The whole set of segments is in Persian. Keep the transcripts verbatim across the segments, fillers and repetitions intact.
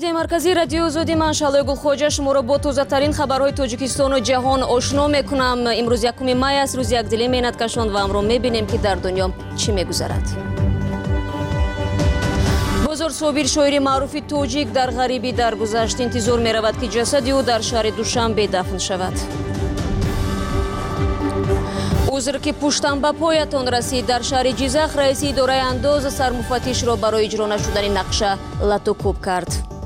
студияи марказии радиои озодӣ ман Шалои Гулхоҷа шуморо бо тозатарин хабарҳои Тоҷикистону ҷаҳон ошно мекунам. Имрӯз якуми май аст, рӯзи якдилӣ меҳнат кашон ва амро мебинем ки дар дунё чӣ мегузарад. Бозор Собир шоири маъруфи тоҷик дар ғарибӣ даргузашт. Интизор меравад ки ҷасади ӯ дар шаҳри Душанбе дафн шавад. узр ки пуштан ба поятон расид. Дар шаҳри Ҷизах раиси идораи андоз сармуфаттишро барои иҷро нашудани нақша латукуб кард.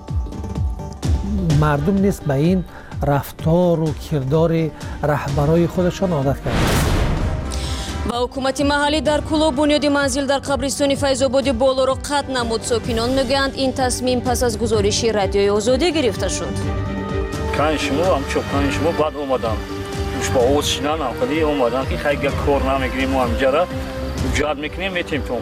мардум нест ба ин рафтору кирдори раҳбарои худашон одат карданд. ва ҳукумати маҳаллӣ дар Кӯло бунёди манзил дар қабристони Файзободи болоро қатъ намуд. Сокинон мегӯянд ин тасмим пас аз гузориши радиои Озодӣ гирифта шуд. Кани шумо ҳамчо кани шумо баъд омадан ба оз шинан авқади омадан ки хайга кор намегирим ва ҳамҷара ҷад мекунем метем тон.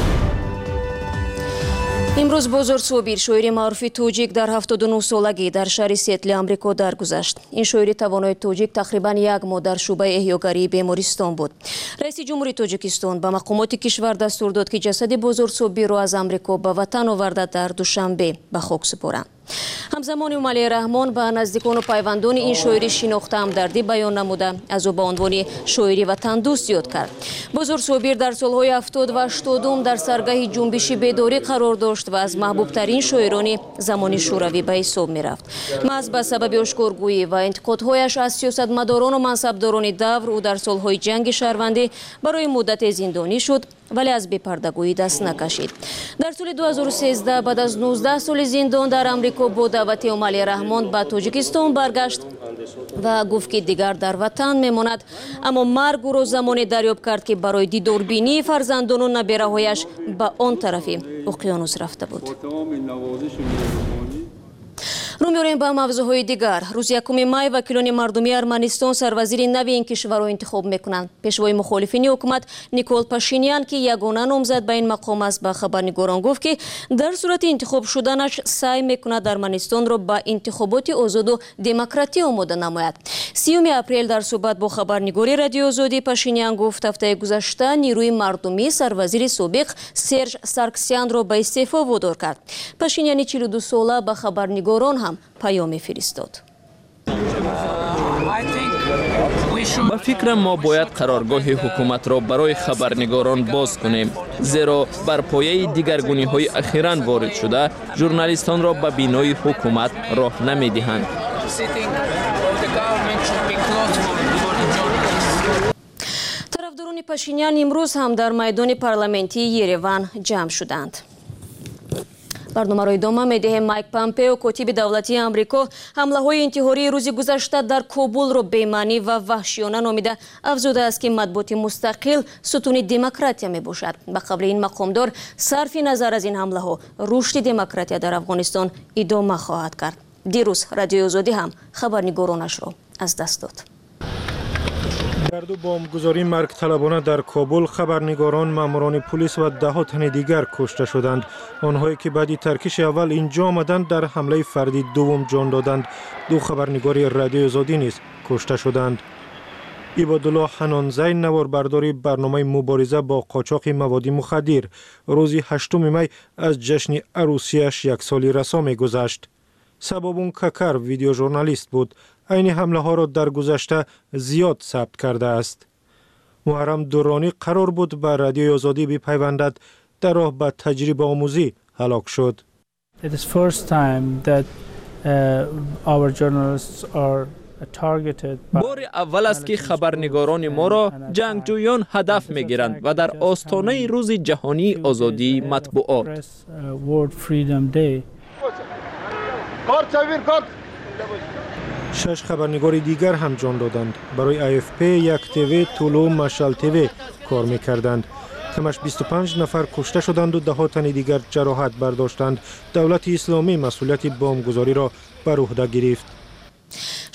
имрӯз Бозор Собир шоири маъруфи тоҷик дар ҳафтоду нӯҳ солагӣ дар шаҳри Сиэтли амрико даргузашт. Ин шоири тавонои тоҷик тақрибан як моҳ дар шуъбаи эҳёгарии бемористон буд. Раиси ҷумҳури Тоҷикистон ба мақомоти кишвар дастур дод ки ҷасади Бозор Собирро аз амрико ба ватан оварда дар Душанбе ба хок супоранд. ҳамзамони Умалии Раҳмон ба наздикону пайвандони ин шоири шинохта ҳамдардӣ баён намуда аз ӯ ба унвони шоири ватандӯст ёд кард. Бозор Собир дар солҳои ҳафтод ва ҳаштодум дар саргаҳи ҷунбиши бедорӣ қарор дошт ва аз маҳбубтарин шоирони замони шӯравӣ ба ҳисоб мерафт. маҳз ба сабаби ошкоргӯӣ ва интиқодҳояш аз сиёсатмадорону мансабдорони давр ӯ дар солҳои ҷанги шаҳрвандӣ барои муддате зиндонӣ шуд, вале аз бепардагӯӣ даст накашид. дар соли ду ҳазору сездаҳ баъд аз нуздаҳ соли зиндон дар амрико бо даъвати Умалии Раҳмон ба Тоҷикистон баргашт ва гуфт ки дигар дар ватан мемонад, аммо марг ӯро замоне дарёб кард ки барои дидорбинии фарзандону набераҳояш ба он тарафи уқёнус рафта буд. рӯ меорем ба мавзӯъҳои дигар. рӯзи якуми май вакилони мардумии Арманистон сарвазири нави ин кишварро интихоб мекунанд. пешвои мухолифини ҳукумат Никол Пашинян ки ягона номзад ба ин мақом аст ба хабарнигорон гуфт ки дар сурати интихоб шуданаш саъй мекунад Арманистонро ба интихоботи озоду демократӣ омода намояд. сиюми апрел дар суҳбат бо хабарнигори радиои Озодӣ Пашинян гуфт ҳафтаи гузашта нирӯи мардумӣ сарвазири собиқ Серж Сарксянро ба истеъфо водор кард. Пашиняни чилу ду сола ба хабарнигорон ҳам паёме фиристод. ба фикрам мо бояд қароргоҳи ҳукуматро барои хабарнигорон боз кунем, зеро бар пояи дигаргуниҳои ахиран ворид шуда журналистонро ба бинои ҳукумат роҳ намедиҳанд. тарафдорони Пашинян имрӯз ҳам дар майдони парламентии Ереван ҷамъ шуданд. барномаро идома медиҳем. Майк Помпео, котиби давлатии Амрико, ҳамлаҳои интиҳории рӯзи гузашта дар Кобулро бемаънӣ ва ваҳшиёна номида афзудааст ки матбуоти мустақил сутуни демократия мебошад. ба қавли ин мақомдор, сарфи назар аз ин ҳамлаҳо рушди демократия дар Афғонистон идома хоҳад кард. дирӯз радиои Озодӣ ҳам хабарнигоронашро аз даст дод. дар ду бомбгузории маргталабона дар Кобул хабарнигорон, маъмурони пулис ва даҳо тани дигар кушта шуданд. онҳое ки баъди таркиши аввал инҷо омаданд дар ҳамлаи фарди дуввум ҷон доданд. ду хабарнигори радиои Озодӣ низ кушта шуданд. ибодулло ҳанонзай, наворбардори барномаи мубориза бо қочоқи маводи мухаддир, рӯзи ҳаштуми май аз ҷашни арӯсияш яксоли расо мегузашт. Сабобун Какар видеожурналист буд. айни ҳамлаҳоро дар гузашта зиёд сабт кардааст. муҳаррам Дуронӣ қарор буд ба радиои Озодӣ бипайвандад, дар роҳ ба таҷрибаомӯзӣ ҳалок шуд. It is first time that uh, our journalists are бори аввал аст ки хабарнигорони моро ҷангҷӯён ҳадаф мегиранд ва дар остонаи рӯзи ҷаҳонии озодии матбуот. шаш хабарнигори дигар ҳам ҷон доданд. барои эй эф пи, як ТВ, Тулу, Машал ТВ кор мекарданд. камаш бисту панҷ нафар кушта шуданду даҳо тани дигар ҷароҳат бардоштанд. давлати исломӣ масъулияти бомбгузориро бар уҳда гирифт.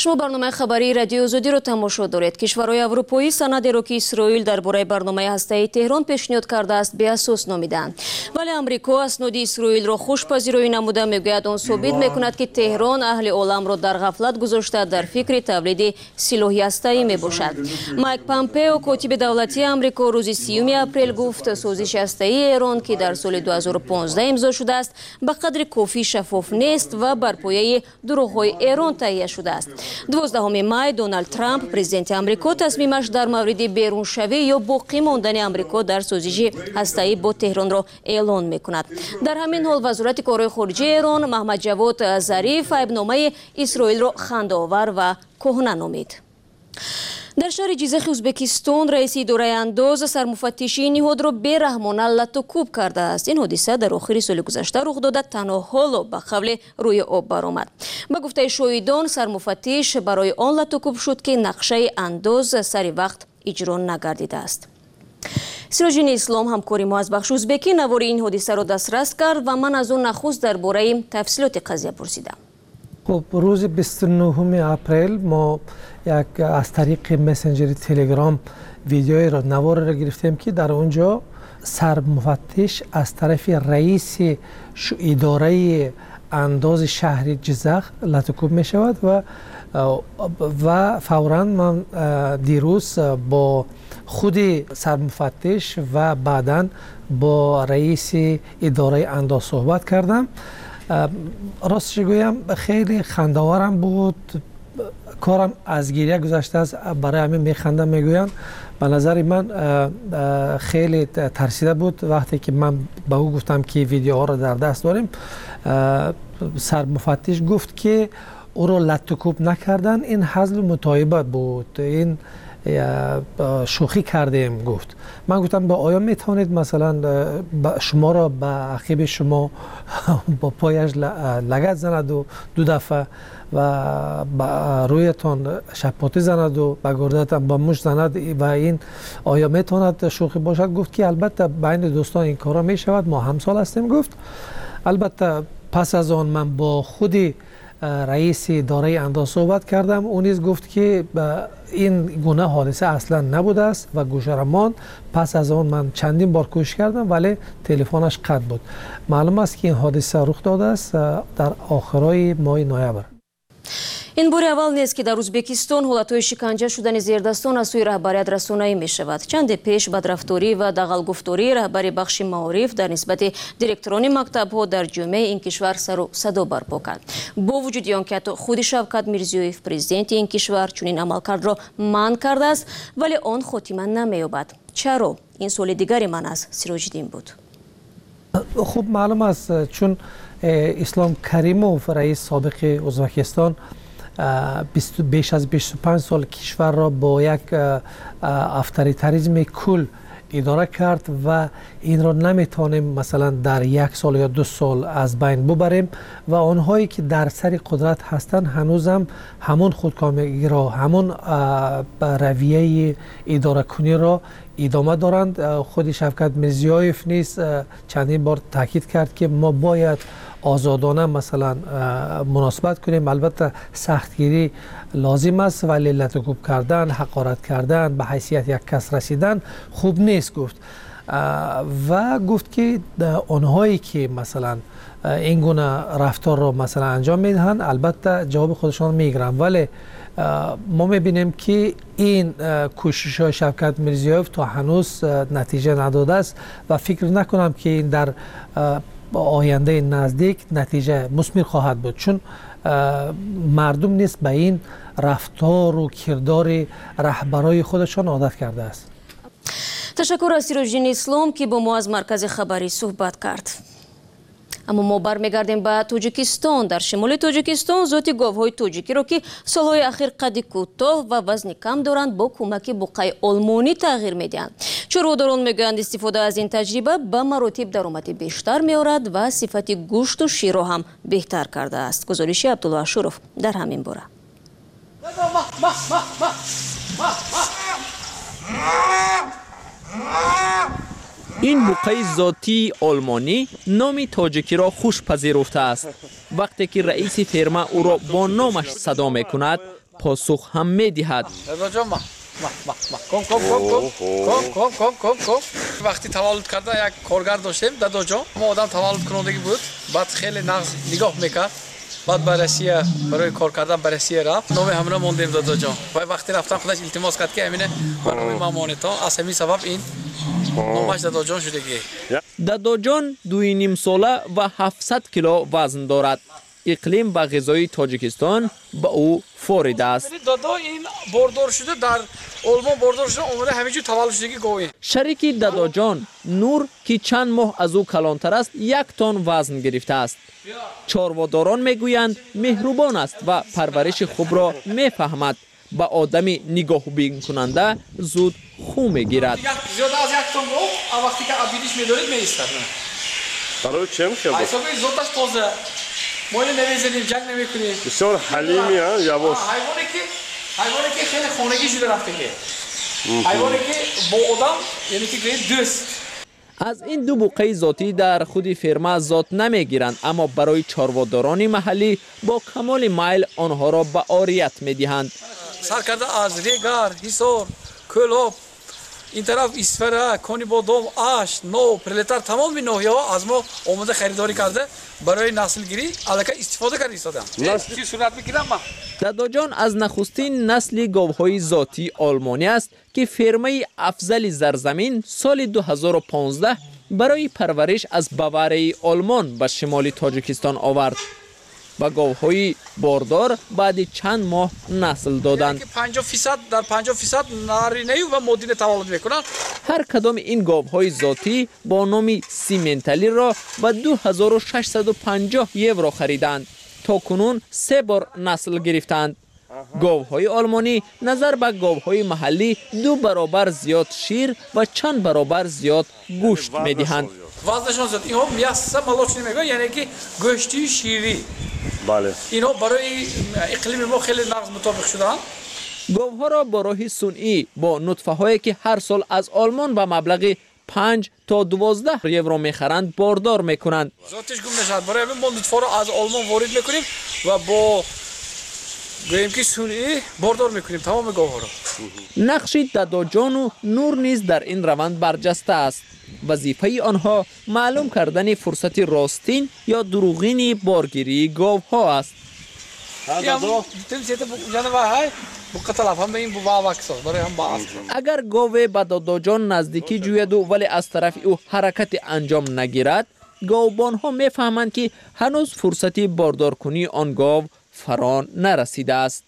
شما برنامه خبری رادیو آزادی رو تماشا دارید. کشورهای اروپایی سندی را که اسرائیل درباره برنامه هسته‌ای تهران پیشنهاد کرده است به اساس نامیدند، ولی آمریکا اسناد اسرائیل را خوشپذیری نموده میگوید آن ثابت میکند که تهران اهل عالم را در غفلت گذاشته در فکر تولید سلاح هسته‌ای میباشد. مایک پامپئو کاتب دولتی آمریکا روز سیوم اپریل گفت سازش هسته‌ای ایران که در سال دو هزار و پانزده امضا شده است به قدر کافی شفاف نیست و بر پایه دروغ‌های ایران تهیه شده است. دوازدهم مای دونالد ترامپ پرزیدنت آمریکا تصمیمش در مورد بیرونشوی یا باقی ماندن آمریکا در سازش هسته‌ای با تهران را اعلان میکند. در همین حال وزارت کارهای خارجه ایران محمد جواد ظریف عیبنامه اسرائیل را خنده‌آور و کهنه نامید. در شهر جیزخ ازبکستان رئیس اداره انداز سرمفتشی نهاد را بی‌رحمانه لط و کوب کرده است. این حادثه در آخر سال گذشته رخ داده، تنها حالا به قبل روی آب برآمد. به گفته شاهدان سرمفتش برای آن لط و کوب شد که نقشه انداز سر وقت اجرا نگردیده است. سراجدین اسلام همکاری ما از بخش ازبکی نوار این حادثه را دسترس کرد و من از اون نخست درباره تفصیلات قضیه پرسیدم. خب روز بیست و نهم اپریل ما یک از طریق مسنجر تلگرام ویدیوی را نوار را گرفتیم که در اونجا سرمفتش از طرف رئیس اداره انداز شهر جیزخ لطوکوب می شود و و فوراً من دیروز با خود سرمفتش و بعداً با رئیس اداره انداز صحبت کردم. راستش گویم خیلی خنده‌آورم بود، کارم از گریه گذشته است، برای همین میخندم. میگویم به نظر من خیلی ترسیده بود وقتی که من به او گفتم که ویدیوها را در دست داریم. سرمفتش گفت که او را لط و کوب نکردن، این حزل متعایبه بود، این شوخی کردیم. گفت من گفتم با آیا میتونید مثلا شما را به عقیب شما با پایش لگد زند و دو دفعه و با رویتان شپاتی زند و به گردتان با مش زند و این آیا میتوند شوخی باشد؟ گفت که البته بین دوستان این کارا میشود، ما همسال هستیم. گفت البته پس از آن من با خودی رئیس اداره انداز صحبت کردم، اون نیز گفت که این گونه حادثه اصلا نبوده است و گوشه را ماند. پس از آن من چندین بار کوشش کردم ولی تلفنش قطع بود. معلوم است که این حادثه رخ داده است در آخرای ماه نوامبر. این بار اول نیست که در ازبکستان حالتهای شکنجه شدن زیردستان از سوی رهبریت رسانه‌ای می شود. چند پیش بدرفتاری و دغل‌گفتاری رهبر بخش معارف در نسبت دیرکتوران مکتب‌ها در جامعه این کشور سر و صدا برپا کرد. با وجود آنکه خود شوکت میرزیویف پرزیدنت این کشور چنین عملکرد را منع کرده است ولی آن خاتمه نمی‌یابد. چرا؟ این سوال دیگری من از سراجدین بود. خب معلوم است چون اسلام کریموف رئیس سابق ازبکستان بیش از بیست و پنج سال کشور را با یک افطاریتاریسم کل اداره کرد و این را نمیتونیم مثلا در یک سال یا دو سال از بین ببریم و آنهایی که در سر قدرت هستند هنوزم همون خودکامگی را، همون رویه اداره کنی را ادامه دارند. خود شوکت میرزیویف نیز چندین بار تاکید کرد که ما باید آزادانه مثلا مناسبت کنیم. البته سختگیری لازم است ولی لط و کوب کردن، حقارت کردن، به حیثیت یک کس رسیدن خوب نیست. گفت و گفت که آنهایی که مثلا این گونه رفتار را مثلا انجام میدهند البته جواب خودشان میگیرند، ولی ما میبینیم که این کوشش های شوکت میرزیویف تا هنوز نتیجه نداده است و فکر نکنم که این در آینده نزدیک نتیجه مثمر خواهد بود، چون مردم نیست به این رفتار و کردار رهبرای خودشان عادت کرده است. تشکر از سراجدین اسلام که با ما از مرکز خبری صحبت کرد. اما ما برمیگردیم به تاجیکستان. در شمال تاجیکستان ذات گاوهای تاجیکی را که سالهای اخیر قد کوتاه و وزن کم دارند با کمک بقای آلمانی تغییر میدهند. چروداران میگویند استفاده از این تجربه به مراتب درآمد بیشتر میآورد و صفت گوشت و شیر را هم بهتر کرده است. گزارش عبدالله اشرف در همین باره. این بقای ذاتی آلمانی نام تاجیکی را خوش پذیرفته است. وقتی که رئیس فرما او را با نامش صدا می کند پاسخ هم می دهد. وقتی تولد کرده یک کارگر داشتیم دادا جان، ما آدم تولد کنندگی بود، بعد خیلی نغز نگاه میکرد، بعد به روسیه برای کار کردن به روسیه رفت، نام همراه موندیم دادا جان. و وقتی رفتن خودش التماس کرد که همینه برنامه ما مانیتا، از همین سبب این نامش دادا جان شدگی. دادا جان دوی نیم ساله و هفتصد کیلو وزن دارد. اقلیم با غذای تاجیکستان با او فوریده است. دادا این باردار شده در آلمان باردار شده اومده همینجور تولد شدگی گویی. شریک دادا جان نور که چند ماه از او کلانتر است یک تن وزن گرفته است. چارواداران میگویند مهربان است و پرورش خوب را میفهمد. با آدمی نگاه بین کننده زود خو میگیرد. زیاد از یک تن گفت وقتی که ابیدیش میدارید میایستد. برای چه میشه؟ حسابی زودش تازه مایل نمیزنیم، جنگ نمیکنیم. بسیار حلیمی ها یواش. حیوانی که حیوانی که خیلی خانگی شده رفته که. حیوانی که با آدم یعنی که گرید دوست. از این دو بوقه ذاتی در خود فرما ذات نمیگیرند، اما برای چارواداران محلی با کمال میل آنها را به عاریت میدهند. سرکرده از ریگار، حصار، کلاب، این طرف اسفره، کانی بادام، آش، نو، پرلتر تمام نوعی ها از ما آمده خریداری کرده برای نسل گیری علاقه استفاده کرده ایستادن. چی صورت میگیرم ما؟ دادا جان از نخستین نسل گاوهای ذاتی آلمانی است که فرمه افضل زرزمین سال دو هزار و پانزده برای پرورش از باواره آلمان به شمال تاجیکستان آورد. و گاوهای باردار بعد چند ماه نسل دادند. پنجاه درصد در پنجاه درصد نارینه و مادینه تولد میکنند. هر کدام این گاوهای ذاتی با نام سیمنتالی را به دو هزار و ششصد و پنجاه یورو خریدند. تا کنون سه بار نسل گرفتند. گاوهای آلمانی نظر به گاوهای محلی دو برابر زیاد شیر و چند برابر زیاد گوشت میدهند. وزنشان زیاد. اینها میاسه مالوچ نمیگن، یعنی که گوشتی شیری. بله. اینها برای اقلیم ما خیلی نغز مطابق شدن. گاوها را با راه صنعی با نطفه هایی که هر سال از آلمان به مبلغ پنج تا دوازده یورو میخرند باردار میکنند. ذاتش گم نشد. برای همین ما نطفه را از آلمان وارد میکنیم و با گویم که صنعی باردار میکنیم تمام گاوها را. نقش دادا جان و نور نیز در این روند برجسته است. وظیفه آنها معلوم کردن فرصت راستین یا دروغین بارگیری گاوها است. اگر گاو به دادا جان نزدیکی جوید و ولی از طرف او حرکت انجام نگیرد، گاوبان ها میفهمند که هنوز فرصتی باردار کنی آن گاو فرا نرسیده است.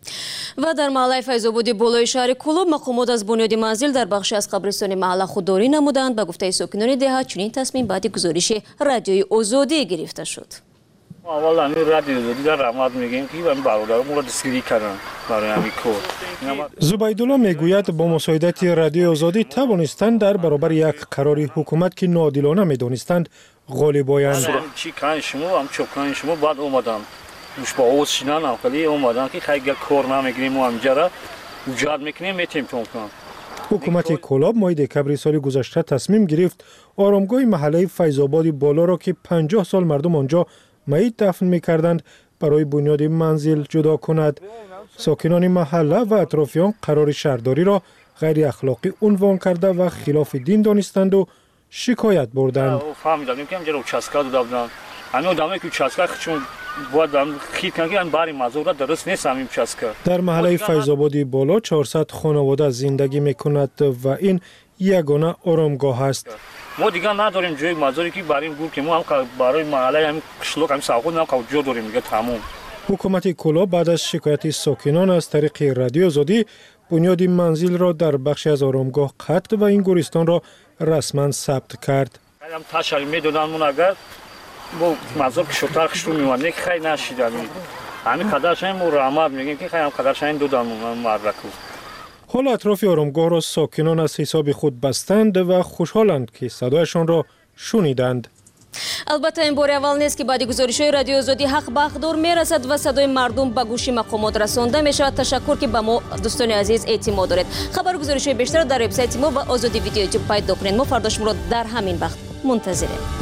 و در محله فیض‌آبادی بالای شهر کلوب مقامات از بنیاد منزل در بخشی از قبرستان محله خودداری نمودند. به گفته ساکنان دهات چنین تصمیم بعد گزارش رادیوی آزادی گرفته شد. اولا این رادیو آزادی در رحمت میگیم که من برادرم را دستگیری کردن برای همین کار. زبیدالله میگوید با مساعدت رادیو آزادی توانستند در برابر یک قرار حکومت که ناعادلانه میدانستند غالب آیند. چی کن شما هم چوکان شما بعد اومدم دوش با اوز شینان هم خیلی اومدن که خیلی کار نمیگیریم و همجا را وجود میکنیم میتیم تون کنم. حکومت کلاب ماه دکبر سال گذشته تصمیم گرفت آرامگاه محله فیض‌آبادی بالا را که پنجاه سال مردم آنجا میت دفن میکردند برای بنیاد منزل جدا کند. ساکنان محله و اطرافیان قرار شهرداری را غیر اخلاقی عنوان کرده و خلاف دین دانستند و شکایت بردند. فهمیدیم که همجا چسکا دادن. همین آدمایی که چسکا چون بود خیلی کنگی باری مزور درست نیست همین چسکا. در محله فیض‌آبادی بالا چهارصد خانواده زندگی میکند و این یگانه آرامگاه است. ما دیگه نداریم جای مزاری که بریم گور که ما هم برای محله همین قشلوق همین ساخون هم جا داریم دیگه تمام. حکومت کلاب بعد از شکایت ساکنان از طریق رادیو آزادی بنیاد منزل را در بخشی از آرامگاه قطع و این گورستان را رسما ثبت کرد. هم تشریح میدادن من اگر با مزار که شوتر خشتو میوانه که خیلی نشیدن همین قدرش هم رحمت میگیم که خیلی هم قدرش هم دادن مرکو. حال اطراف آرامگاه را ساکنان از حساب خود بستند و خوشحالند که صدایشان را شنیدند. البته این بار اول نیست که بعد گزارش‌های رادیو آزادی حق به حقدار میرسد و صدای مردم به گوش مقامات رسانده میشود. تشکر که به ما دوستان عزیز اعتماد دارید. خبر گزارش‌های بیشتر در وبسایت ما و آزادی ویدیو یوتیوب پیدا کنید. ما فردا شما را در همین وقت منتظریم.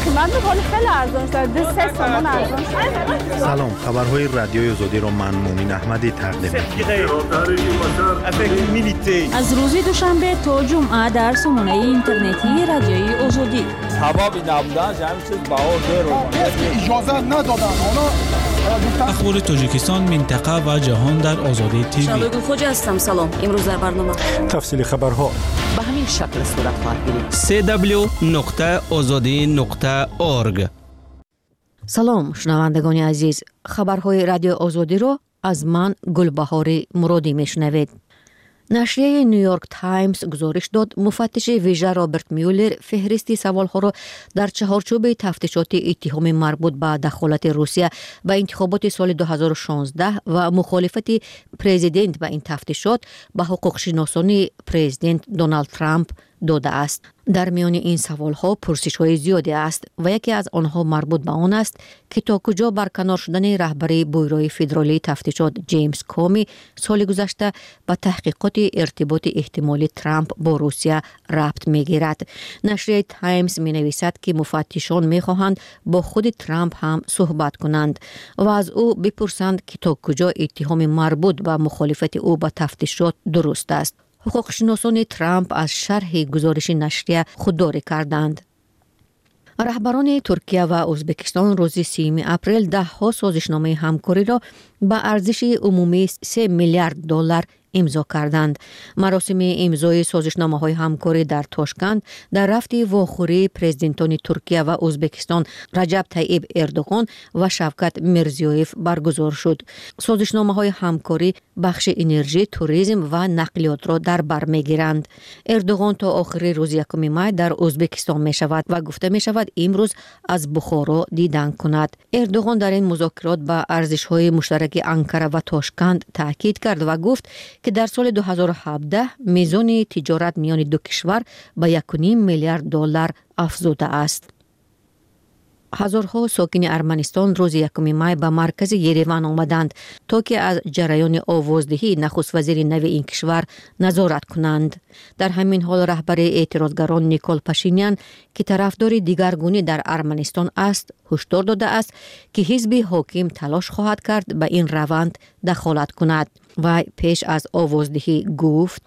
من می‌کنه خیلی ارزان شده دو سه تومن ارزان شده. سلام، خبرهای رادیوی آزادی را من مومن احمدی تقدیم می‌کنم. از روز دوشنبه تا جمعه در سامانه اینترنتی رادیوی آزادی. حبابی نبودن جمع چیز بهار داره. اجازه ندادن. اخبار تاجیکستان، منطقه و جهان در آزادی تیوی. شادو خوجا هستم. سلام. امروز در برنامه تفصیل خبرها به همین شکل صورت خواهد گرفت. سی دبلیو نقطه آزادی نقطه اورگ. سلام شنوندگان عزیز، خبرهای رادیو آزادی رو از من گلبهار مرادی میشنوید. نشریه نیویورک تایمز گزارش داد مفتش ویژه رابرت میولر فهرستی سوالها را در چهارچوب تفتیشات اتهام مربوط به دخالت روسیه به انتخابات سال دو هزار و شانزده و مخالفت پرزیدنت به این تفتیشات به حقوق شناسانی پرزیدنت دونالد ترامپ داده است. در میان این سوالها پرسش‌های زیادی است و یکی از آنها مربوط به آن است که تا کجا برکنار شدن رهبری بیروی فدرالی تفتیشات جیمز کومی سال گذشته به تحقیقات ارتباط احتمالی ترامپ با روسیه ربط می‌گیرد. نشریه تایمز می‌نویسد که مفتشان می‌خواهند با خود ترامپ هم صحبت کنند و از او بپرسند که تا کجا اتهام مربوط به مخالفت او با تفتیشات درست است. حقوق شناسان ترامپ از شرح گزارش نشریه خودداری کردند. رهبران ترکیه و ازبکستان روز سوم اپریل ده ها سازشنامه همکاری را به ارزش عمومی سه میلیارد دلار امضا کردند. مراسم امضای سازشنامه های همکاری در تاشکند در رفت واخوری پرزیدنتان ترکیه و ازبکستان رجب طیب اردوغان و شوکت میرزیویف برگزار شد. سازشنامه های همکاری بخش انرژی، توریسم و نقلیات را در بر میگیرند. اردوغان تا آخر روز یکم می در ازبکستان می شود و گفته می شود امروز از بخارا دیدن کند. اردوغان در این مذاکرات به ارزش های مشترک انکره و تاشکند تاکید کرد و گفت که در سال دو هزار و هفده میزان تجارت میان دو کشور به یک و نیم میلیارد دلار افزوده است. هزارها ساکن ارمنستان روز یکم می به مرکز یریوان آمدند تا که از جریان آوازدهی نخست وزیر نو این کشور نظارت کنند. در همین حال رهبر اعتراضگران نیکول پاشینیان که طرفدار دیگرگونی در ارمنستان است، هشدار داده است که حزب حاکم تلاش خواهد کرد به این روند دخالت کند. و پیش از آوازدهی گفت: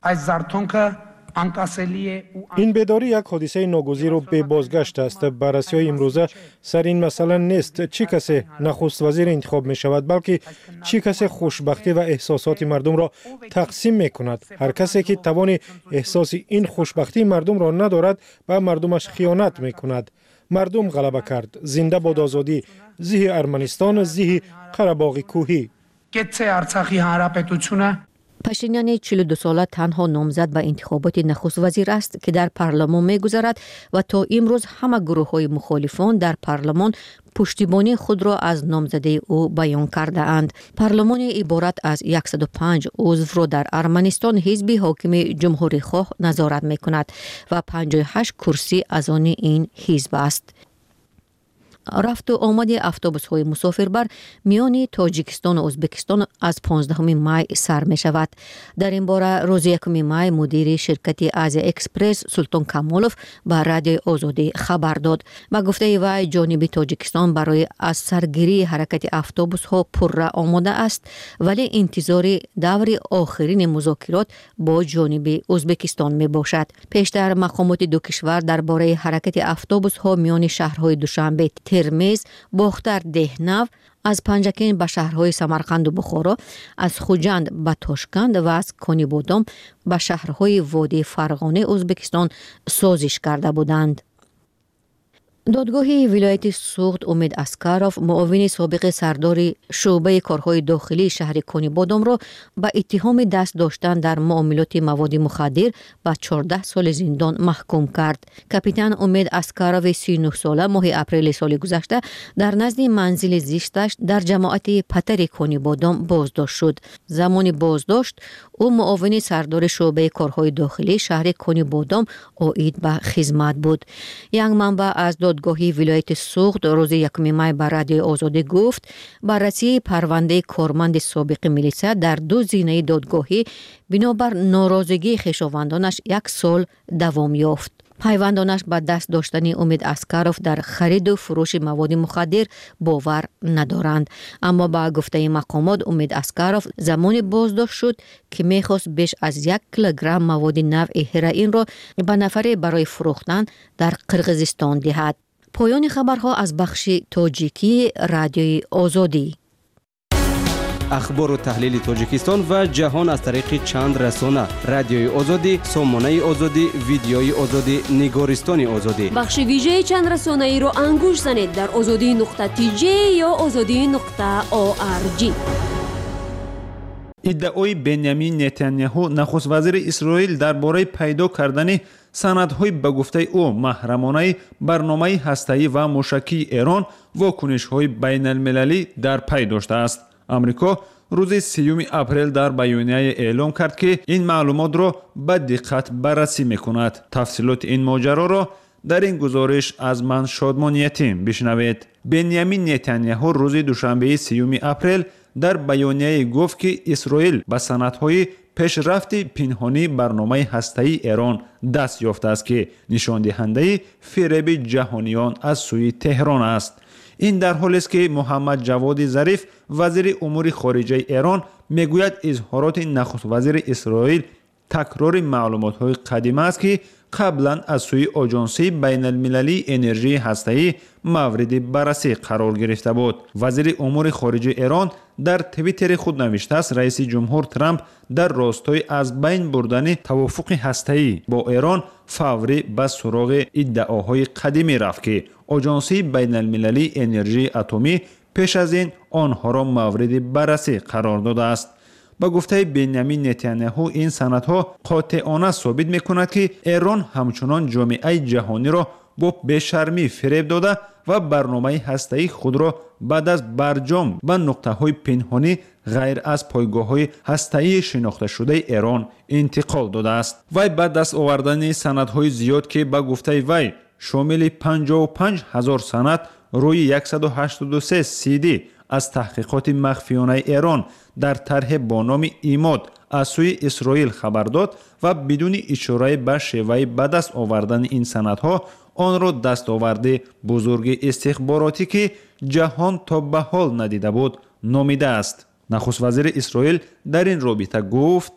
این بیداری یک حادثه ناگزیر و بی بازگشت است. بررسی های امروزه سر این مسئله نیست چی کسی نخست وزیر انتخاب می شود، بلکه چی کسی خوشبختی و احساسات مردم را تقسیم می کند. هر کسی که توان احساس این خوشبختی مردم را ندارد به مردمش خیانت می کند. مردم غلبه کرد. زنده باد آزادی. زیه ارمنستان، زیه قره‌باغ کوهی. پاشینیان چهل و دو ساله تنها نامزد به انتخابات نخست وزیر است که در پارلمان می‌گذرد و تا امروز همه گروه‌های مخالفان در پارلمان پشتیبانی خود را از نامزدی او بیان کرده اند. پارلمان عبارت از صد و پنج عضو را در ارمنستان حزب حاکم جمهوری خواه نظارت می‌کند و پنجاه و هشت کرسی از آن این حزب است. رفت و آمد اتوبوس های مسافربر میان تاجیکستان و ازبکستان از پانزدهم می سر می شود. در این باره روز یکم می مدیر شرکت آزیا اکسپرس سلطان کمالوف به رادیو آزادی خبر داد و گفته وی جانب تاجیکستان برای از سرگیری حرکت اتوبوس ها پر آماده است، ولی انتظار دور آخرین مذاکرات با جانب ازبکستان می باشد. پیشتر مقامات دو کشور درباره حرکت اتوبوس ها میان شهرهای دوشنبه، ترمز، باختر، دهنو، از پنجکین به شهرهای سمرقند و بخارا، از خوجند به تاشکند و از کانیبودام به شهرهای وادی فرغانه ازبکستان سازش کرده بودند. دادگاه ولایت سوخت امید اسکاروف معاون سابق سردار شعبه کارهای داخلی شهر کانیبودام را به اتهام دست داشتن در معاملات مواد مخدر به چهارده سال زندان محکوم کرد. کاپیتان امید اسکاروف سی و نه ساله ماه اپریل سال گذشته در نزد منزل زیستش در جماعت پتر کانیبودام بازداشت شد. زمان بازداشت او معاون سردار شعبه کارهای داخلی شهر کانیبودام عاید به خدمت بود. یک منبع از دادگاه ولایت سوخت روز یکم می به رادیو آزادی گفت بررسی پرونده کارمند سابق میلیسا در دو زینه دادگاهی بنابر ناراضگی خویشاوندانش یک سال دوام یافت. пайвандонаш ба даст доштани Умид Аскаров дар хариду фурӯши маводи мухаддир бовар надоранд. аммо ба гуфтаи мақомот Умид Аскаров замони боздошт шуд ки мехост беш аз як килограмм маводи навъи ҳероинро ба нафаре барои фурӯхтан дар Қирғизистон диҳад. поёни хабарҳо аз бахши тоҷикии радиои Озодӣ. ахбору таҳлили Тоҷикистон ва ҷаҳон аз тариқи чанд расона: радиои Озодӣ, Сомонаи Озодӣ, видеои Озодӣ, Нигористони Озодӣ. бахши вижеи чанд расонаиро ангуш занед дар озодӣ нуқта ти ҷе ё озодӣ нуқта о ар ҷи. иддаои Бенямин Нетаньяҳу нахуст вазири Исроил дар бораи пайдо кардани санадҳои ба гуфтаи ӯ маҳрамонаи барномаи ҳастаӣ ва мушакии Эрон вокунишҳои байналмилалӣ дар пай доштааст. амрико рӯзи сеюми апрел дар баёнияе эълом кард ки ин маълумотро ба диққат баррасӣ мекунад. тафсилоти ин моҷароро дар ин гузориш аз ман Шодмон Ятим бишнавед. Бенямин Нетаньяҳу рӯзи душанбеи сеюми апрел дар баёнияе гуфт ки Исроил ба санадҳои пешрафти пинҳонии барномаи ҳастаии Эрон даст ёфтааст ки нишондиҳандаи фиреби ҷаҳониён аз сӯи Теҳрон аст. ин дар ҳолест ки Муҳаммад Ҷаводи Зариф, вазири умури хориҷаи Эрон, мегӯяд изҳороти нахуствазири Исроил такрори маълумотҳои қадима аст ки қаблан аз сӯи Оҷонсии байналмилалии энержии ҳастаӣ мавриди баррасӣ қарор гирифта буд. вазири умури хориҷаи Эрон дар твиттери худ навиштааст: раиси ҷумҳур Трамп дар ростои аз байн бурдани тавофуқи ҳастаӣ бо Эрон фаврӣ ба суроғи иддаоҳои қадимӣ рафт ки Оҷонсии байналмилалии энержии атомӣ пеш аз ин онҳоро мавриди баррасӣ қарор додааст. ба гуфтаи Бенямин Нетаньяҳу, ин санадҳо қотеона собит мекунад ки Эрон ҳамчунон ҷомеаи ҷаҳониро бо бешармӣ фиреб дода ва барномаи ҳастаи худро ба даст барҷом ба нуқтаҳои пинҳонӣ ғайр аз пойгоҳҳои ҳастаии шинохташудаи Эрон интиқол додааст. вай ба даст овардани санадҳои зиёд ки ба гуфтаи вай шомили панҷоҳу панҷ ҳазор санад рӯи яксаду ҳаштоду се сиди аз таҳқиқоти махфиёнаи Эрон дар тарҳе бо номи имод аз сӯи Исроил хабар дод ва бидуни ишораи ба шеваи ба даст овардани ин санадҳо онро дастоварди бузурги истихборотӣ ки ҷаҳон то ба ҳол надида буд номидааст. Нахуствазири Исроил дар ин робита гуфт: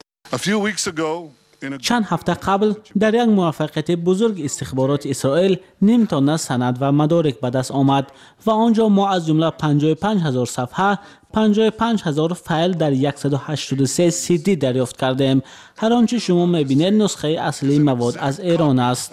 чанд ҳафта қабл дар як муваффақияти бузург истихбороти Исроил нимтона санад ва мадорик ба даст омад ва онҷо мо аз ҷумла панҷоҳу и панҷ ҳазор сафҳа, панҷоҳу и панҷ ҳазор файл дар яксаду ҳаштоду се сиди дарёфт кардем. ҳар он чӣ шумо мебинед нусхаи аслии мавод аз Эрон аст.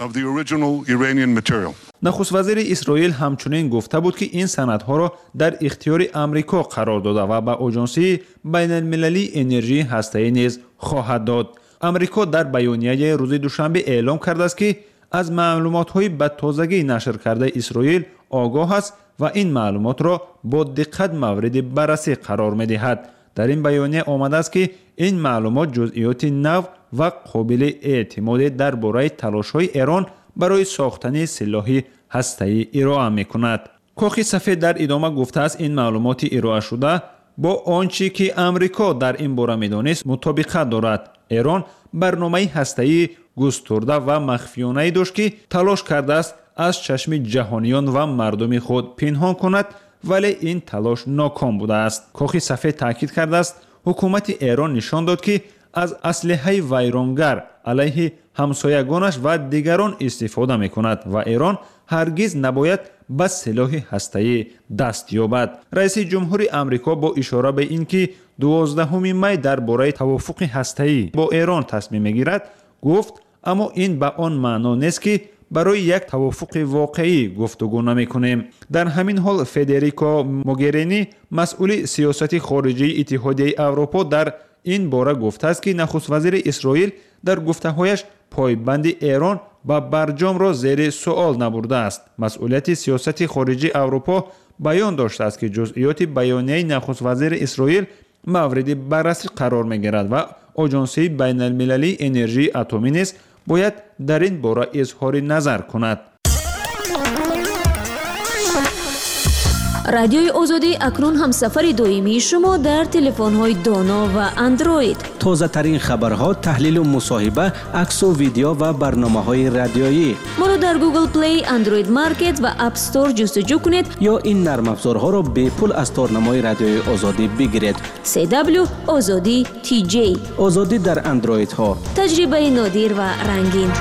нахуствазири Исроил ҳамчунин гуфта буд ки ин санадҳоро дар ихтиёри Амрико қарор дода ва ба Оҷонсии байналмилалии энержии ҳастаӣ низ хоҳад дод. амрико дар баёнияе рӯзи душанбе эълом кардааст ки аз маълумотҳои ба тозагӣ нашр кардаи Исроил огоҳ аст ва ин маълумотро бо диққат мавриди баррасӣ қарор медиҳад. дар ин баёния омадааст ки ин маълумот ҷузъиёти нав ва қобили эътимоде дар бораи талошҳои Эрон барои сохтани силоҳи ҳастаӣ ироа мекунад. Кохи Сафед дар идома гуфтааст ин маълумоти ироашуда бо он чӣ ки Амрико дар ин бора медонист мутобиқат дорад. Эрон барномаи ҳастаӣ густурда ва махфиёнае дошт ки талош кардааст аз чашми ҷаҳониён ва мардуми худ пинҳон кунад, вале ин талош ноком будааст. Кохи Сафед таъкид кардааст, ҳукумати Эрон нишон дод ки аз аслиҳаи вайронгар алайҳи ҳамсоягонаш ва дигарон истифода мекунад ва Эрон ҳаргиз набояд ба силоҳи ҳастаӣ даст ёбад. раиси ҷумҳури Амрико бо ишора ба ин ки дувоздаҳуми май дар бораи тавофуқи ҳастаӣ бо Эрон тасмим мегирад, гуфт: аммо ин ба он маъно нест ки барои як тавофуқи воқеӣ гуфтугӯ намекунем. дар ҳамин ҳол Федерико Могерини, масъули сиёсати хориҷии Иттиҳодияи Аврупо, дар ин бора гуфтааст ки нахуствазири Исроил дар гуфтаҳояш пойбанди Эрон ба барҷомро зери суол набурдааст. масъулияти сиёсати хориҷии Аврупо баён доштааст ки ҷузъиёти баёнияи нахуствазири Исроил мавриди баррасӣ қарор мегирад ва Оҷонсии байналмилалии энержии атомӣ низ бояд дар ин бора изҳори назар кунад. رادیوی آزادی اکنون هم سفر دائمی شما در تلفن‌های دانا و اندروید. تازه ترین خبرها، تحلیل و مصاحبه، عکس و ویدیو و برنامه‌های رادیویی. ما را در گوگل پلی، اندروید مارکت و اپ استور جستجو کنید یا این نرم افزارها را به پول از تارنمای رادیوی آزادی بگیرید. سی دبلیو آزادی تی جی. آزادی در اندروید ها. تجربه نادر و رنگین.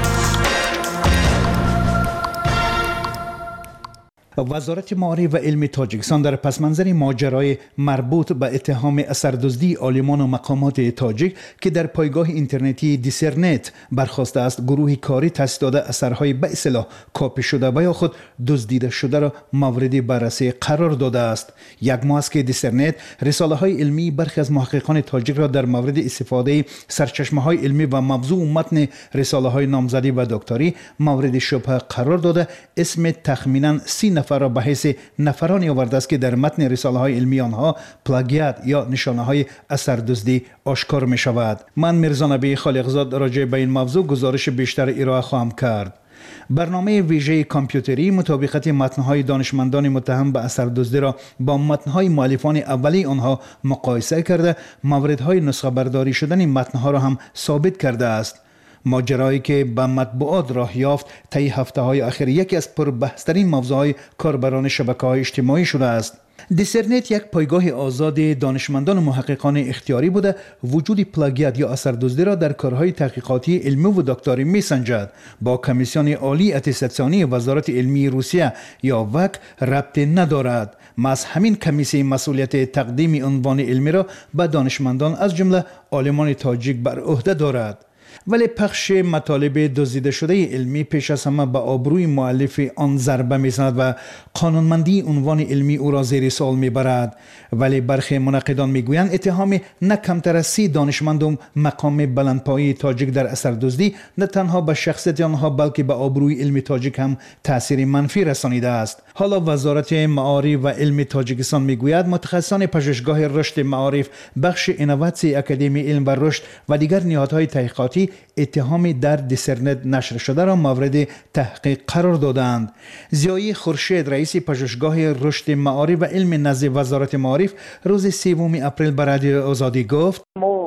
وزارت معارف و علم تاجیکستان در پسمنظر ماجرای مربوط به اتهام اثردزدی عالمان و مقامات تاجیک که در پایگاه اینترنتی دیسرنت برخواسته است، گروهی کاری تأسیس داده اثرهای به اصطلاح کاپی شده و یا خود دزدیده شده را مورد بررسی قرار داده است. یک ماه است که دیسرنت رساله های علمی برخی از محققان تاجیک را در مورد استفاده سرچشمه های علمی و موضوع و متن رساله های نامزدی و دکتری مورد شبهه قرار داده. اسم تخمینا سی نفر را به حیث نفرانی آورده است که در متن رساله های علمی آنها پلاگیات یا نشانه های اثردزدی آشکار می شود. من میرزا نبی خالقزاد راجع به این موضوع گزارش بیشتر ارائه خواهم کرد. برنامه ویژه کامپیوتری مطابقت متن‌های دانشمندان متهم به اثردزدی را با متن‌های مؤلفان اولی آنها مقایسه کرده، موردهای نسخه برداری شدن متن‌ها را هم ثابت کرده است. ماجرایی که به مطبوعات راه یافت طی هفته‌های اخیر یکی از پربحث‌ترین موضوعهای کاربران شبکه‌های اجتماعی شده است. دیسرنت یک پایگاه آزاد دانشمندان و محققان اختیاری بوده وجود پلاگیات یا اثردزدی را در کارهای تحقیقاتی علمی و دکتری می‌سنجد. با کمیسیون عالی اتستانی وزارت علمی روسیه یا وک ربط ندارد. از همین کمیسیون مسئولیت تقدیم عنوان علمی را به دانشمندان از جمله عالمان تاجیک بر عهده دارد. ولی پخش مطالب دزدیده شده علمی پیش از همه به آبروی مؤلف آن ضربه میزند و قانونمندی عنوان علمی او را زیر سوال میبرد. ولی برخی منقدان میگویند اتهام نه کمتر از سی دانشمند و مقام بلندپایه تاجیک در اثردزدی نه تنها به شخصیت آنها بلکه به آبروی علم تاجیک هم تاثیر منفی رسانیده است. حالا وزارت معارف و علم تاجیکستان میگوید متخصصان پژوهشگاه رشد معارف، بخش انواتسی اکادمی علم و رشد و دیگر نهادهای تحقیقاتی اتهام در دیسرنت نشر شده را مورد تحقیق قرار دادند. ضیایی خورشید رئیس پژوهشگاه رشد معارف و علم نزد وزارت معارف روز سوم اپریل به رادیو آزادی گفت ما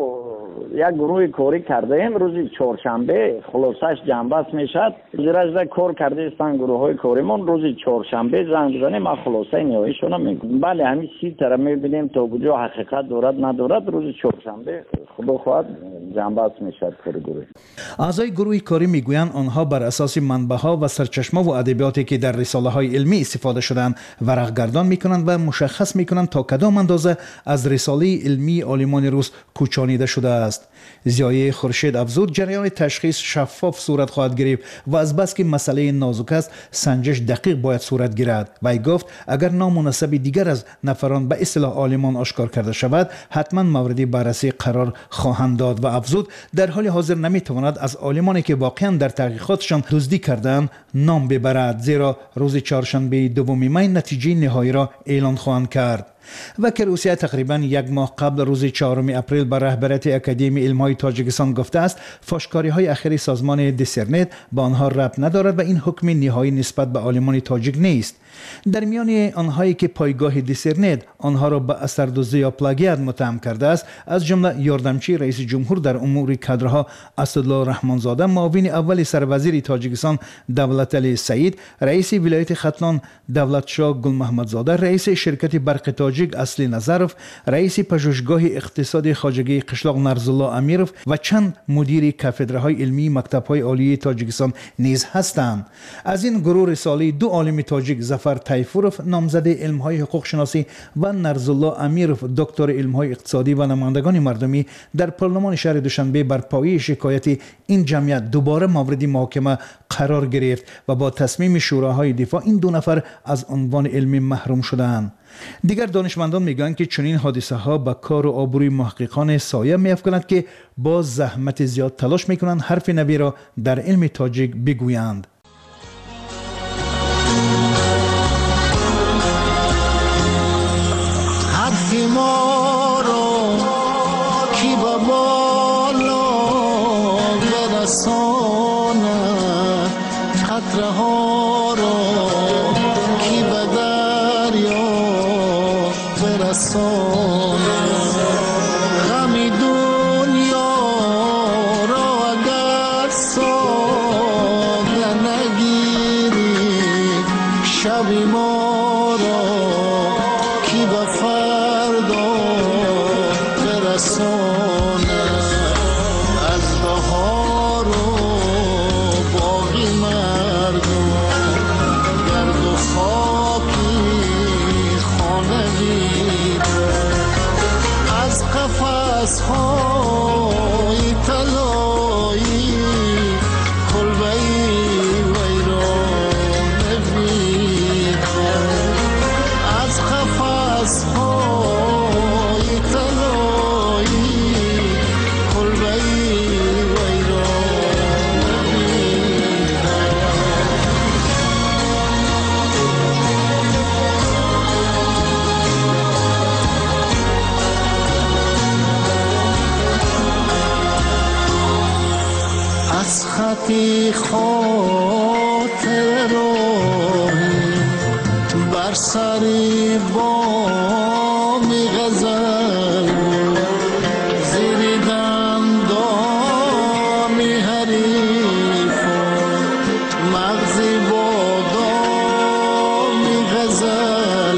یک گروه کاری کرده ایم. روز چهارشنبه خلاصش جنبست میشد. زیرش کار کرده استان گروه های کاریمون روز چهارشنبه زنگ بزنیم ما خلاصه نهاییشون میگیم. بله همین سی طرف میبینیم تا کجا حقیقت دارد ندارد. روز چهارشنبه خدا خواهد جنبست میشد کار گروه. اعضای گروه کاری میگویند آنها بر اساس منبع ها و سرچشمه و ادبیاتی که در رساله های علمی استفاده شدن ورق گردان میکنند و مشخص میکنند تا کدام اندازه از رساله علمی عالمان روس کوچانیده شده است. ضیایی خورشید افزود جریان تشخیص شفاف صورت خواهد گرفت و از بس که مسئله نازک است سنجش دقیق باید صورت گیرد. وی گفت اگر نامناسب دیگر از نفران به اصطلاح عالمان آشکار کرده شود حتما مورد بررسی قرار خواهند داد و افزود در حال حاضر نمیتواند از عالمانی که واقعا در تحقیقاتشان دزدی کردند نام ببرد، زیرا روز چهارشنبه دوم می نتیجه نهایی را اعلان خواهند کرد. وکیل روسیه تقریبا یک ماه قبل روز چهارم اپریل به رهبریت اکادمی علم‌های تاجیکستان گفته است فاشکاری‌های اخیر سازمان دیسرنت به آنها ربط ندارد و این حکم نهایی نسبت به عالمان تاجیک نیست. در میان آنهایی که پایگاه دیسرنت آنها را به اثردزدی یا پلاگیات متهم کرده است از جمله یاردمچی رئیس جمهور در امور کادرها اسدالله رحمانزاده، معاون اول سروزیر تاجیکستان دولتعلی سعید، رئیس ولایت ختلان دولتشاه گل محمدزاده، رئیس شرکت برق تاجیک اصلی نظرف، رئیس پژوهشگاه اقتصاد خواجگی قشلاق نرزالله امیرف و چند مدیر کاتدرهای علمی مکتب‌های عالی تاجیکستان نیز هستند. از این گروه رساله دو عالم تاجیک ظفر تایفورف نامزد علم‌های حقوق شناسی و نرزالله امیرف دکتر علم‌های اقتصادی و نمایندگان مردمی در پارلمان شهر دوشنبه بر پایه شکایت این جمعیت دوباره مورد محاکمه قرار گرفت و با تصمیم شوراهای دفاع این دو نفر از عنوان علمی محروم شدند. دیگر دانشمندان میگویند که چنین حادثه ها به کار و آبروی محققان سایه می‌افکند که با زحمت زیاد تلاش میکنند حرف نوی را در علم تاجیک بگویند. قطره ها را کی به دریا شبی ما را کی به فردا برسانه از بهار و باقی مردم گرد و خاکی خانگی از قفس های طلایی کلبه‌ای ویران بیده از قفس های طلایی کلبه‌ای ویران بیده از خطی خاطر راهی بر سری بامی غزل زیر دندانی حریفان مغزی بادامی غزل.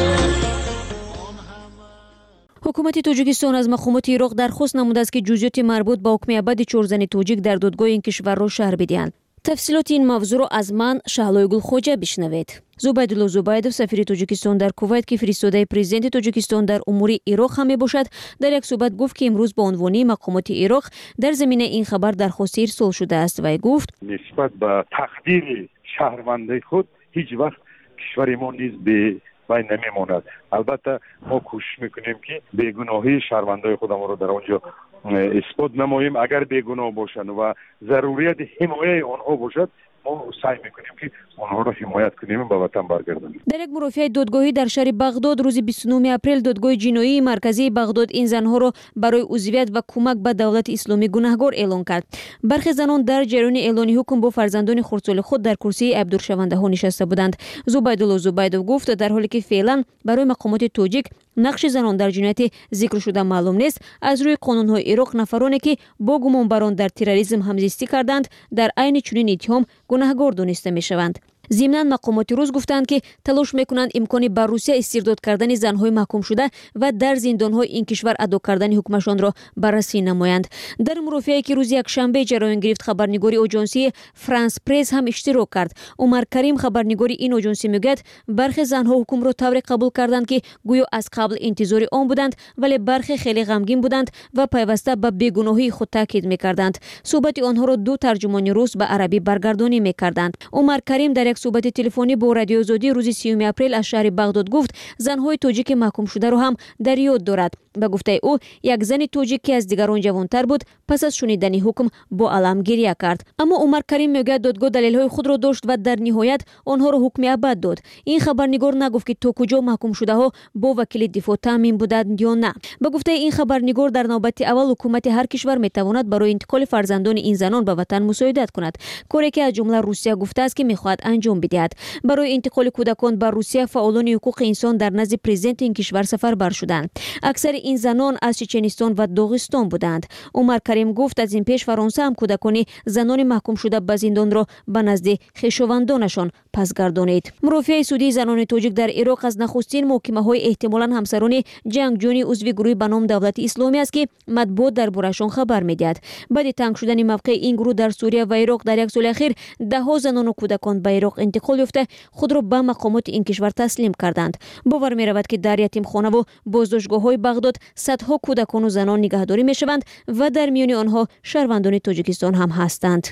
حکومت توجیکستان از مقامات عراق درخواست نموده است که جزئیات مربوط به حکم ابد چهار زن توجیک در دادگاه این کشور را شرح بدهند. تفصیلات این موضوع را از من شهلای گل خوجه بشنوید. زبیدالله زبیدov سفیر توجیکستان در کویت که فرستاده پرزیدنت توجیکستان در امور عراق هم باشد در یک صحبت گفت که امروز با عنوان مقامات عراق در زمینه این خبر درخواست ارسال شده است و گفت نسبت به تقدیر شهروندان خود هیچ وقت کشور ما نیز به بین نمیماند. البته ما کوشش میکنیم که بیگناهی شهروندان خودمان را در آنجا اثبات نماییم. اگر بیگناه باشند و ضروریت حمایت آنها باشد ما سعی میکنیم که آنها را حمایت کنیم و به وطن برگردانیم. در یک مرافعه دادگاهی در شهر بغداد روز بیست و نهم اپریل دادگاه جنایی مرکزی بغداد این زنها را برای عضویت و کمک به دولت اسلامی گناهکار اعلام کرد. برخی زنان در جریان اعلان حکم با فرزندان خردسال خود در کرسی عبدالشونده ها نشسته بودند. زبیدالله زبیدov گفت در حالی که فعلا برای مقامات توجیک نقش زنان در جنایت ذکر شده معلوم نیست، از روی قانون‌های عراق نفرانی که با گمانبران در تروریسم همزیستی کردند در عین چنین اتهام گناهکار دانسته می‌شوند. ضمناً مقامات روز گفتند که تلاش میکنند امکانی بر روسیه استرداد کردن زنهای محکوم شده و در زندانهای این کشور ادا کردن حکمشان را بررسی نمایند. در مرافعه‌ای که روز یکشنبه جریان گرفت خبرنگاری آژانسی فرانس پرس هم اشتراک کرد. عمر کریم خبرنگاری این آژانسی میگوید برخی زنها حکم را طوری قبول کردند که گویا از قبل انتظار آن بودند، ولی برخی خیلی غمگین بودند و پیوسته به بیگناهی خود تاکید میکردند. صحبت آنها را دو ترجمان روس به عربی برگردانی میکردند. عمر کریم در یک صحبت تلفنی با رادیو آزادی روز سیوم اپریل از شهر بغداد گفت زنهای توجیک محکوم شده را هم در یاد دارد. به گفته او یک زن توجیک که از دیگران جوانتر بود پس از شنیدن حکم با الم گریه کرد. اما عمر کریم میگوید دادگاه دلیل‌های خود را داشت و در نهایت آنها را حکم ابد داد. این خبرنگار نگفت که تا کجا محکوم شده ها با وکیل دفاع تامین بودند یا نه. به گفته این خبرنگار در نوبت اول حکومت هر کشور میتواند برای انتقال فرزندان این زنان به وطن مساعدت کند، کاری که از جمله روسیه گفته است که میخواهد انجام بدهد. برای انتقال کودکان به روسیه فعالان حقوق انسان در نزد پرزیدنت این کشور سفربر شدند. اکثر این زنان از چچنستان و داغستان بودند. عمر کریم گفت از این پیش فرانسه هم کودکان زنان محکوم شده به زندان را به نزد خویشاوندانشان پس گردانید. مرافع سودی زنان توجیک در عراق از نخستین محکمه های احتمالاً همسران جنگجوی عضو گروه به نام دولت اسلامی است که مطبوعات درباره‌شان خبر می‌دهد. بعد تنگ شدن موقع این گروه در سوریه و عراق در یک سال اخیر ده ها زنان و کودکان به عراق انتقال یافته خود را به مقامات این کشور تسلیم کردند. باور می‌رود که در یتیمخانه و بازداشتگاه‌های بغداد صدها کودکان و زنان نگهداری می‌شوند و در میان آنها شهروندان تاجیکستان هم هستند.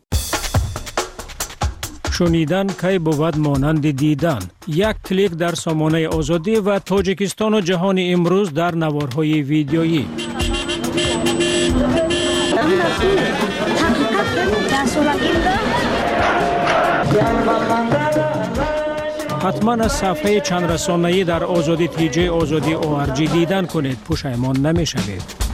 شنیدن کی بود مانند دیدن. یک کلیک در سامانه آزادی و تاجیکستان و جهان امروز در نوارهای ویدیویی. حتما از صفحه چند رسانه‌ای در آزادی تیجی آزادی او آر جی دیدن کنید، پشیمان نمی‌شوید.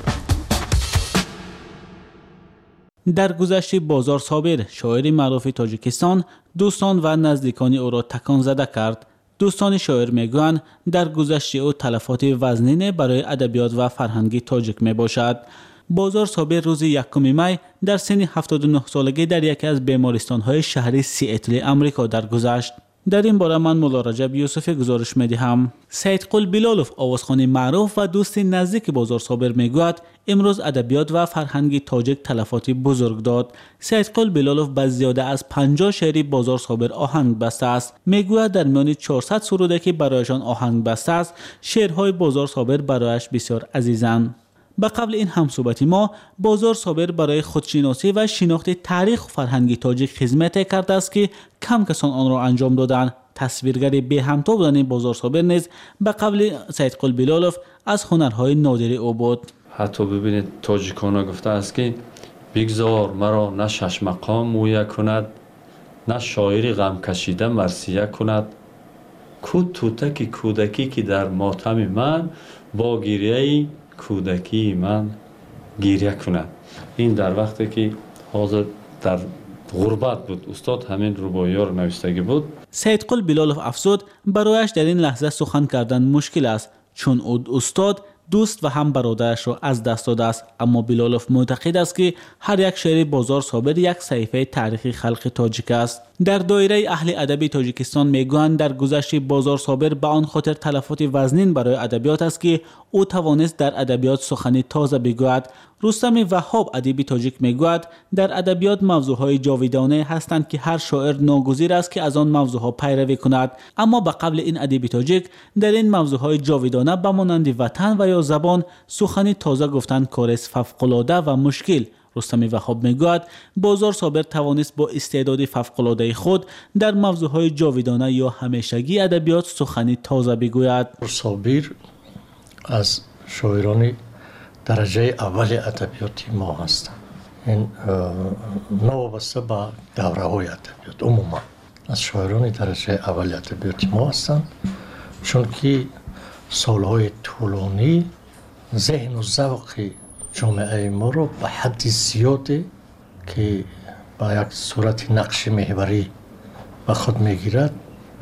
در گذشته بازار صابر شاعر معروف تاجیکستان دوستان و نزدیکان او را تکان زده کرد. دوستان شاعر میگویند در گذشته او تلفات وزنین برای ادبیات و فرهنگی تاجیک می باشد. بازار صابر روز یکم می در سن هفتاد و نه سالگی در یکی از بیمارستان‌های شهری سیاتل آمریکا درگذشت. در این باره من مولا رجب یوسفی گزارش میدهم. سید قل بلالوف آوازخوان معروف و دوست نزدیک بازار صابر میگوید امروز ادبیات و فرهنگ تاجیک تلفاتی بزرگ داد. سید قل بلالوف به زیاده از پنجاه شعری بازار صابر آهنگ بسته است. میگوید در میان چهارصد سروده که برایشان آهنگ بسته است، شعرهای بازار صابر برایش بسیار عزیزند. به قبل این همصحبتی ما بازار صابر برای خودشناسی و شناخت تاریخ و فرهنگ تاجیک خدمت کرده است که کم کسان آن را انجام دادند. تصویرگر به همتا بودن بازار صابر نیز به قبل سید قل بلالوف از هنرهای نادر او بود. حتی ببینید تاجیکانا گفته است که بگذار مرا نه شش مقام مویه کند، نه شاعری غم کشیده مرثیه کند، کو توتک کودکی که در ماتم من با گریه کودکی من گریه کند. این در وقتی که حاضر در غربت بود. استاد همین رباعی ها رو نوشتگی بود. سید قل بلالوف افزود برایش در این لحظه سخن کردن مشکل است، چون او استاد دوست و هم برادرش را از دست داده است. اما بلالوف معتقد است که هر یک شعر بازار صابر یک صحیفه تاریخی خلق تاجیک است. در دایره اهل ادب تاجیکستان میگویند در گذشته بازار صابر به آن خاطر تلفات وزنین برای ادبیات است که او توانست در ادبیات سخن تازه بگوید. رستم وهاب ادیب تاجیک میگوید در ادبیات موضوعهای جاویدانه هستند که هر شاعر ناگزیر است که از آن موضوعها پیروی کند. اما به قبل این ادیب تاجیک در این موضوعهای جاویدانه به مانند وطن و یا زبان سخن تازه گفتن کار است فوق‌العاده و مشکل. رستم وهاب میگوید بازار صابر توانست با استعداد فوق‌العاده خود در موضوعهای جاویدانه یا همیشگی ادبیات سخن تازه بگوید. صابر از شاعران درجه اول ادبیات ما هستند. این نوابسته به دوره های ادبیات عموما از شاعران درجه اول ادبیات ما هستند، چون که سالهای طولانی ذهن و ذوق جامعه ما رو به حد زیادی که با یک صورت نقش محوری به خود میگیرد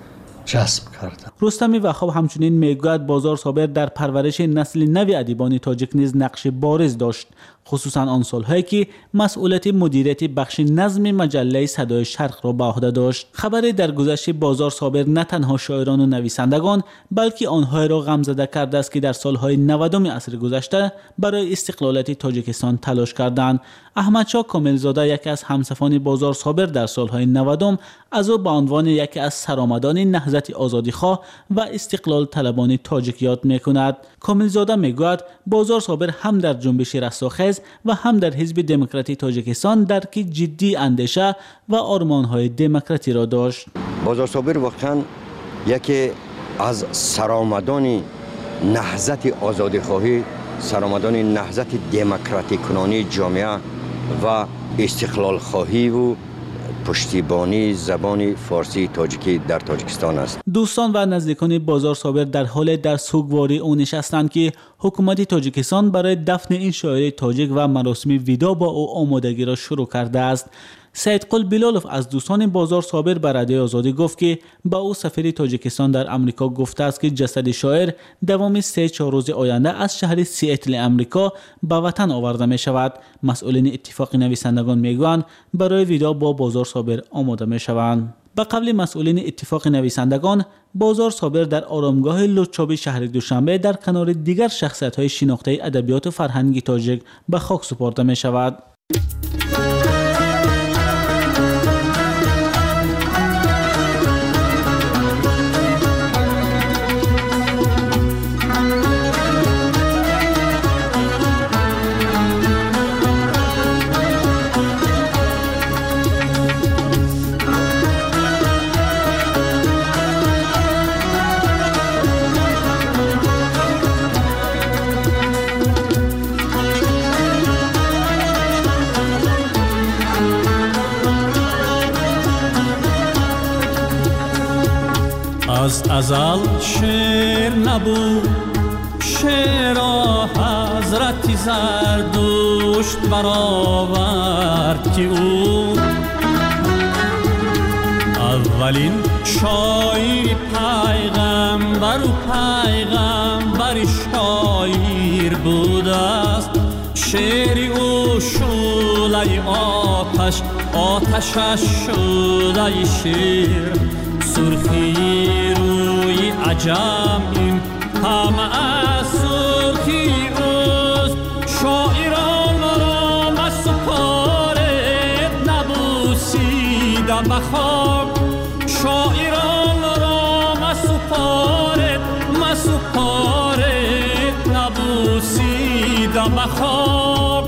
جذب کرده. رستم وهاب همچنین میگوید بازار صابر در پرورش نسل نوی ادیبان تاجیک نیز نقش بارز داشت، خصوصا آن سالهایی که مسئولیت مدیریت بخش نظم مجله صدای شرق را به عهده داشت. خبری در گذشته بازار صابر نه تنها شاعران و نویسندگان بلکه آنها را غمزده کرده است که در سالهای نودم عصر گذشته برای استقلالیت تاجیکستان تلاش کردند. احمدشاه کاملزاده یکی از همصفان بازار صابر در سالهای نودم از او به عنوان یکی از سرآمدان نهضت آزادیخواه و استقلال طلبان تاجیک یاد میکند. کاملزاده میگوید بازار صابر هم در جنبش رستاخیز و هم در حزب دموکراتی تاجیکستان درک جدی اندیشه و آرمان‌های دموکراتی را داشت. بازار صابر واقعا یکی از سرآمدان نهضت آزادیخواهی، سرآمدان نهضت دموکراتی کنانی جامعه و استقلال خواهی و پشتیبانی زبان فارسی تاجیکی در تاجیکستان است. دوستان و نزدیکان بازار صابر در حال در سوگواری او نشستند که حکومت تاجیکستان برای دفن این شاعر تاجیک و مراسم ویدا با او آمادگی را شروع کرده است. سید قل بلالوف از دوستان بازار صابر به رادیو آزادی گفت که با او سفیر تاجیکستان در امریکا گفته است که جسد شاعر دوام سه چهار روز آینده از شهر سیاتل امریکا به وطن آورده می شود. مسئولین اتفاق نویسندگان میگویند برای ویدا با بازار صابر آماده می شوند. به قبل مسئولین اتفاق نویسندگان بازار صابر در آرامگاه لوچابی شهر دوشنبه در کنار دیگر شخصیت‌های شناخته ادبیات و فرهنگ تاجیک به خاک سپرده می شود. از ازل شعر نبود، شعر را حضرت زردشت برآورد که او اولین شاعر پیغمبر و پیغمبر شاعر بوده است. شعر او شعله آتش، آتشش شده شعر سرخی روی عجم این همه از سرخی اوست شاعران را مسپارد نبوسیده بخواب شاعران را مسپارد مسپارد نبوسیده بخواب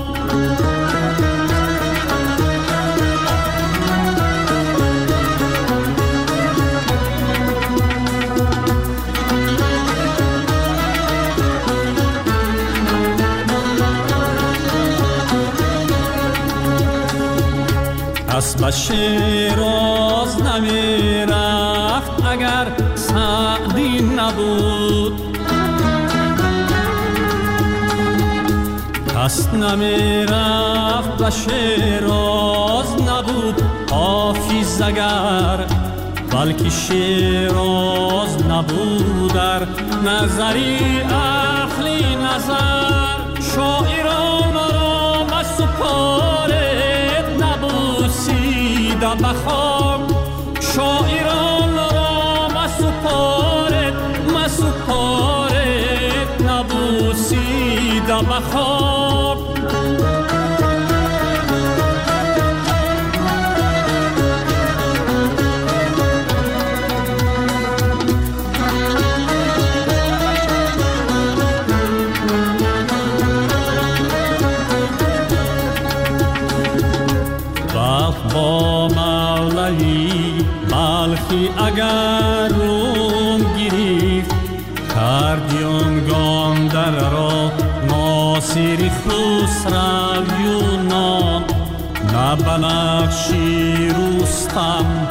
اسب شیراز نمی رفت اگر سعدی نبود پس نمی رفت و شیراز نبود حافظ اگر بلکه شیراز نبود در نظری اهل نظر شاعران را مسپارد نبوسیده بخواب شاعران را مسپارد مسپارد نبوسیده بخواب با مولوی بلخی اگر روم گریفت کردیون گاندر را ناصری خسرو یونان نه بنفشی رستم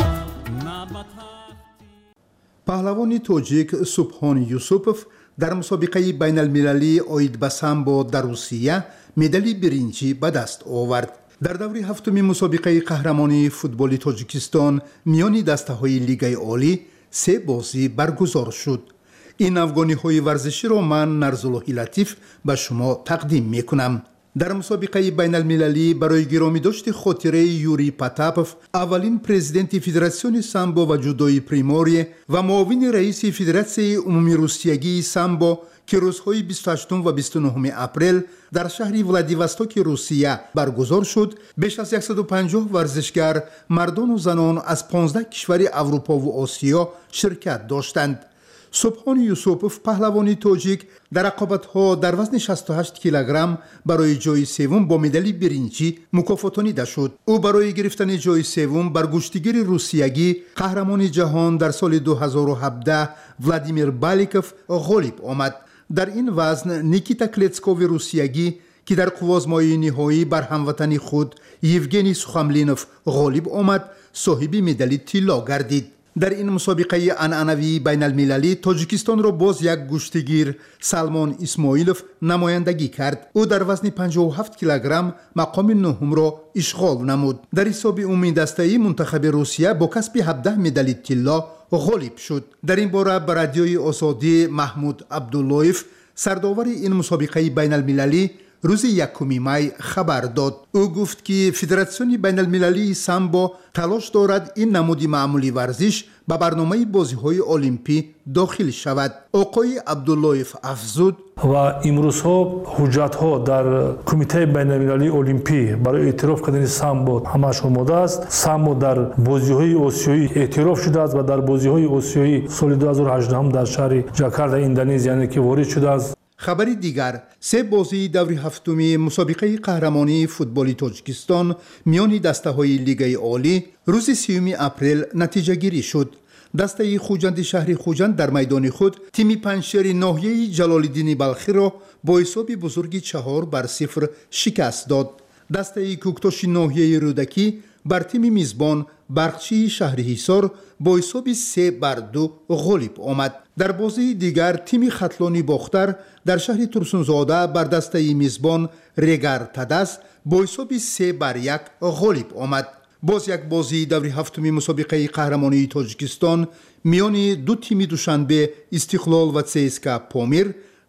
پهلوان توجیک سبحان یوسوپوف در مسابقه بین المللی اوید به سامبو در روسیه مدال برنجی به دست آورد. در دور هفتم مسابقه قهرمانی فوتبال تاجیکستان میان دسته‌های لیگ عالی سه بازی برگزار شد. این افغانی‌های ورزشی را من نرزاللهی لطیف به شما تقدیم میکنم. در مسابقه بین المللی برای گرامی داشت خاطره یوری پاتاپوف اولین پرزیدنت فدراسیون سامبو و جودوی پریموری و معاون رئیس فدراسیون عمومی روسیگی سامبو که روزهای بیست و هشتم و بیست و نهم اپریل در شهر ولادیواستوک روسیه برگزار شد، بیش از صد و پنجاه ورزشگر مردان و زنان از پانزده کشور اروپا و آسیا شرکت داشتند. سبحان یوسوپوف پهلوانی تاجیک در رقابت‌ها در وزن شصت و هشت کیلوگرم برای جای سوم با مدال برنجی مکافاتانیده شد. او برای گرفتن جای سوم بر گشتیگر روسیگی قهرمان جهان در سال دو هزار و هفده ولادیمیر بالیکوف غالب آمد. در این وزن نیکیتا کلیتسکوف روسیگی که در قوازمای نهایی بر هموطن خود یوگنی سوخاملینوف غالب آمد صاحب مدال طلا گردید. در این مسابقه عنعنوی بین المللی تاجیکستان را باز یک گشتگیر سلمان اسماعیلوف نمایندگی کرد. او در وزن پنجاه و هفت کیلوگرم مقام نهم را اشغال نمود. در حساب عمومی دسته‌ای منتخب روسیه با کسب هفده مدال طلا غالب شد. در این باره به رادیوی آزادی محمود عبداللهیف سرداور این مسابقه بین المللی روز یکم می خبر داد. او گفت که فدراسیون بین المللی سامبو تلاش دارد این نمود معمولی ورزش به برنامه بازی‌های المپی داخل شود. آقای عبداللهیف افزود و امروزها حجت‌ها در کمیته بین المللی المپی برای اعتراف کردن سامبو همش آماده است. سامبو در بازی‌های آسیایی اعتراف شده است و در بازی‌های آسیایی سال دو هزار و هجده هم در شهر جاکارتا اندونزیا که وارد شده است. خبر دیگر، سه بازی دور هفتم مسابقه قهرمانی فوتبال تاجیکستان میان دسته‌های لیگ عالی روز سیوم اپریل نتیجه گیری شد. دسته خوجند شهر خوجند در میدان خود تیم پنجشیر ناحیه جلال‌الدین بلخی را با حساب بزرگی چهار بر صفر شکست داد. دسته کوکتاش ناحیه رودکی بر تیم میزبان برقچی شهر حصار با حساب سه بر دو غالب آمد. در بازی دیگر تیم خطلانی باختر در شهر ترسونزاده بر دسته میزبان رگر تدس با حساب سه بر یک غالب آمد. باز یک بازی دور هفتم مسابقه قهرمانی تاجیکستان میان دو تیم دوشنبه استقلال و سیسکا پامیر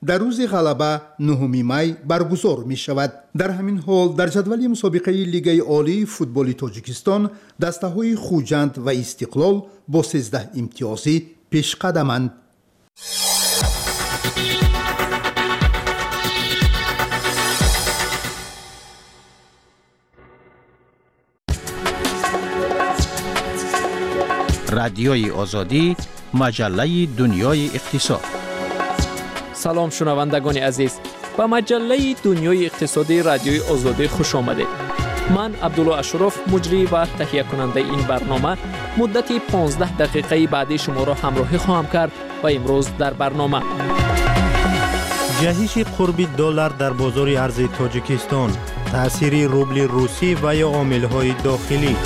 در روز غلبه نهم می برگزار می شود. در همین حال در جدول مسابقه لیگ عالی فوتبال تاجیکستان دسته‌های خوجند و استقلال با سیزده امتیازی پیش قدمند. رادیوی آزادی، مجله دنیای اقتصاد. سلام شنوندگان عزیز، به مجله دنیای اقتصادی رادیوی آزادی خوش آمدید. من عبدالله اشرف مجری و تهیه کننده این برنامه مدت پانزده دقیقه بعدی شما را همراهی خواهم کرد و امروز در برنامه جهش قرب دلار در بازار ارز تاجیکستان، تأثیر روبل روسی و یا عامل‌های داخلی.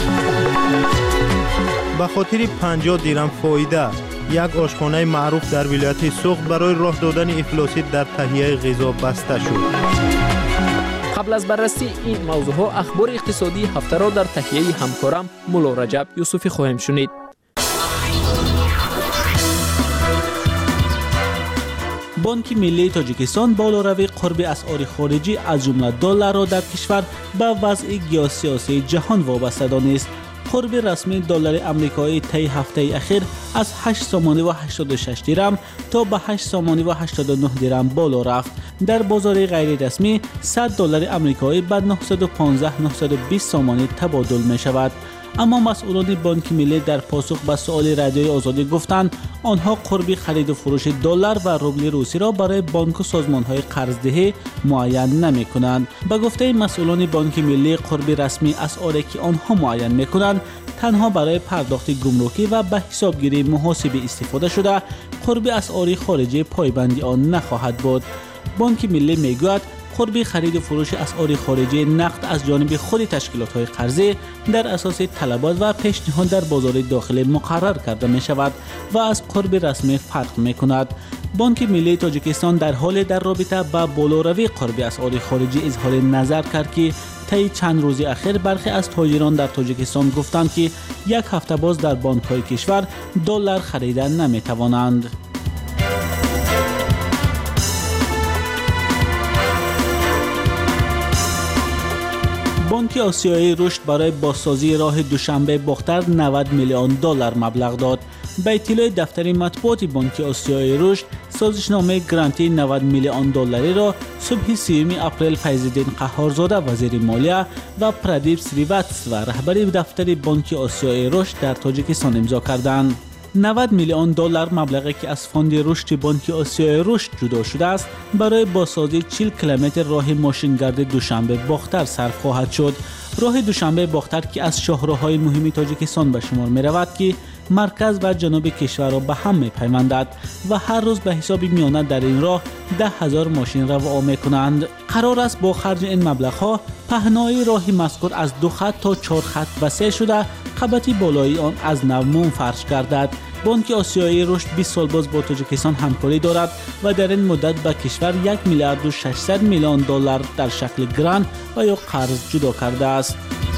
به خاطر پنجاه درم فایده یک آشخانه معروف در ولایت سوخت برای راه دادن افلاسی در تهیه غذا بسته شد. قبل از بررسی این موضوع اخبار اقتصادی هفته را در تهیه همکارم مولا رجب یوسفی خواهیم شنید. بانک ملی تاجیکستان بالاروی قرب اسعار خارجی از جمله دلار را در کشور به وضع گیوسیاسی جهان وابسته دانست. قرب رسمی دلار آمریکایی طی هفته اخیر از هشت سومانی و هشتاد و شش درم تا به هشت سومانی و هشتاد و نه درم بالا رفت. در بازار غیر رسمی صد دلار آمریکایی به نهصد و پانزده نهصد و بیست سومانی تبادل می شود. اما مسئولان بانک ملی در پاسخ به سؤال رادیوی آزادی گفتند آنها قرب خرید و فروش دلار و روبل روسی را برای بانک و سازمان‌های قرضدهی معین نمی‌کنند. به گفته مسئولان بانک ملی قرب رسمی اسعاری که آنها معین می‌کنند تنها برای پرداخت گمرکی و به حسابگیری محاسبه استفاده شده، قرب اسعار خارجی پایبندی آن نخواهد بود. بانک ملی میگوید قرب خرید و فروش اسعار خارجی نقد از جانب خود تشکیلات‌های قرضه در اساس طلبات و پیشنهاد در بازار داخلی مقرر کرده می شود و از قرب رسمی فرق می کند. بانک ملی تاجیکستان در حال در رابطه با بالاروی قرب اسعار خارجی اظهار نظر کرد که طی چند روز اخیر برخی از تاجران در تاجیکستان گفتند که یک هفته باز در بانک‌های کشور دلار خریدن نمی توانند. بانک آسیایی رشد برای بازسازی راه دوشنبه باختر نود میلیون دلار مبلغ داد. به اطلاع دفتر مطبوعات بانک آسیایی رشد، سازشنامه گرانتی نود میلیون دلاری را صبح سیوم اپریل فیض‌الدین قهارزاده وزیر مالیه و پردیپ سریواتس و رهبر دفتر بانک آسیایی رشد در تاجیکستان امضا کردند. نود میلیون دلار مبلغی که از فاند رشد بانک آسیای رشد جدا شده است برای بازسازی چهل کیلومتر راه ماشینگرد دوشنبه باختر صرف خواهد شد. راه دوشنبه باختر که از شاهراه‌های مهم تاجیکستان به شمار می رود که مرکز و جنوب کشور را به هم می پیوندد و هر روز به حساب میانه در این راه ده هزار ماشین را راه می کنند. قرار است با خرج این مبلغ‌ها پهنای راه مذکور از دو خط تا چهار خط وسیع شده، قبط بالایی آن از نو منفرش گردد. بانک آسیایی رشد بیست سال باز با تاجیکستان همکاری دارد و در این مدت به کشور یک میلیارد و ششصد میلیون دلار در شکل گرانت و یا قرض جدا کرده است.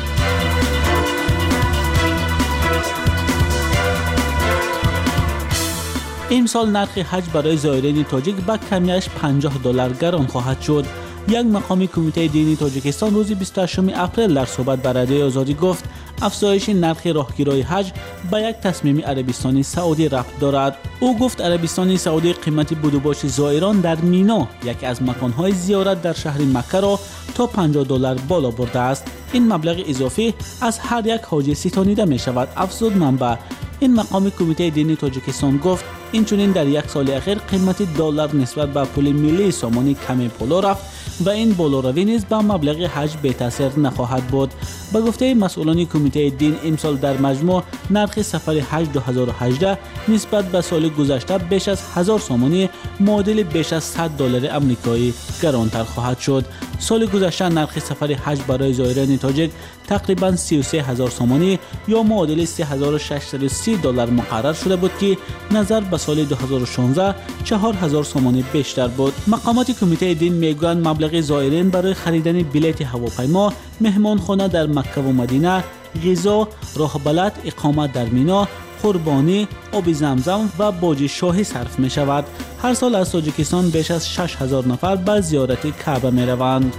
امسال نرخ حج برای زائرین تاجیک به کمیش پنجاه دلار گران خواهد شد. یک مقام کمیته دینی تاجیکستان روز بیست و هشتم اپریل در صحبت با رادیوی آزادی گفت افزایش نرخ راهگیری حج به یک تصمیم عربستان سعودی ربط دارد. او گفت عربستان سعودی قیمت بدوباش زائران در مینا، یکی از مکانهای زیارت در شهر مکه را تا پنجاه دلار بالا برده است. این مبلغ اضافی از هر یک حاجی ستانیده می شود، افزود منبع. این مقام کمیته دینی تاجیکستان گفت اینچنین در یک سال اخیر قیمت دلار نسبت به پول ملی سامانی کمی بالا رفت و این بالاروی نیز به مبلغ حج به تاثیر نخواهد بود. به گفته مسئولان کمیته دین امسال در مجموع نرخ سفر حج دو هزار و هجده نسبت به سال گذشته بیش از هزار سامانی معادل بیش از صد دلار آمریکایی گرانتر خواهد شد. سال گذشته نرخ سفر حج برای زائران تاجیک تقریبا سی و سه هزار سامانی یا معادل سه هزار و ششصد و سی دلار مقرر شده بود که نظر به سال دو هزار و شانزده چهار هزار سامانی بیشتر بود. مقامات کمیته دین میگویند مبلغ زائرین برای خریدن بلیط هواپیما، مهمانخانه در مکه و مدینه، غذا، راه بلد، اقامت در مینا، قربانی، آب زمزم و باج شاهی صرف می شود. هر سال از تاجیکستان بیش از شش هزار نفر به زیارت کعبه می روند.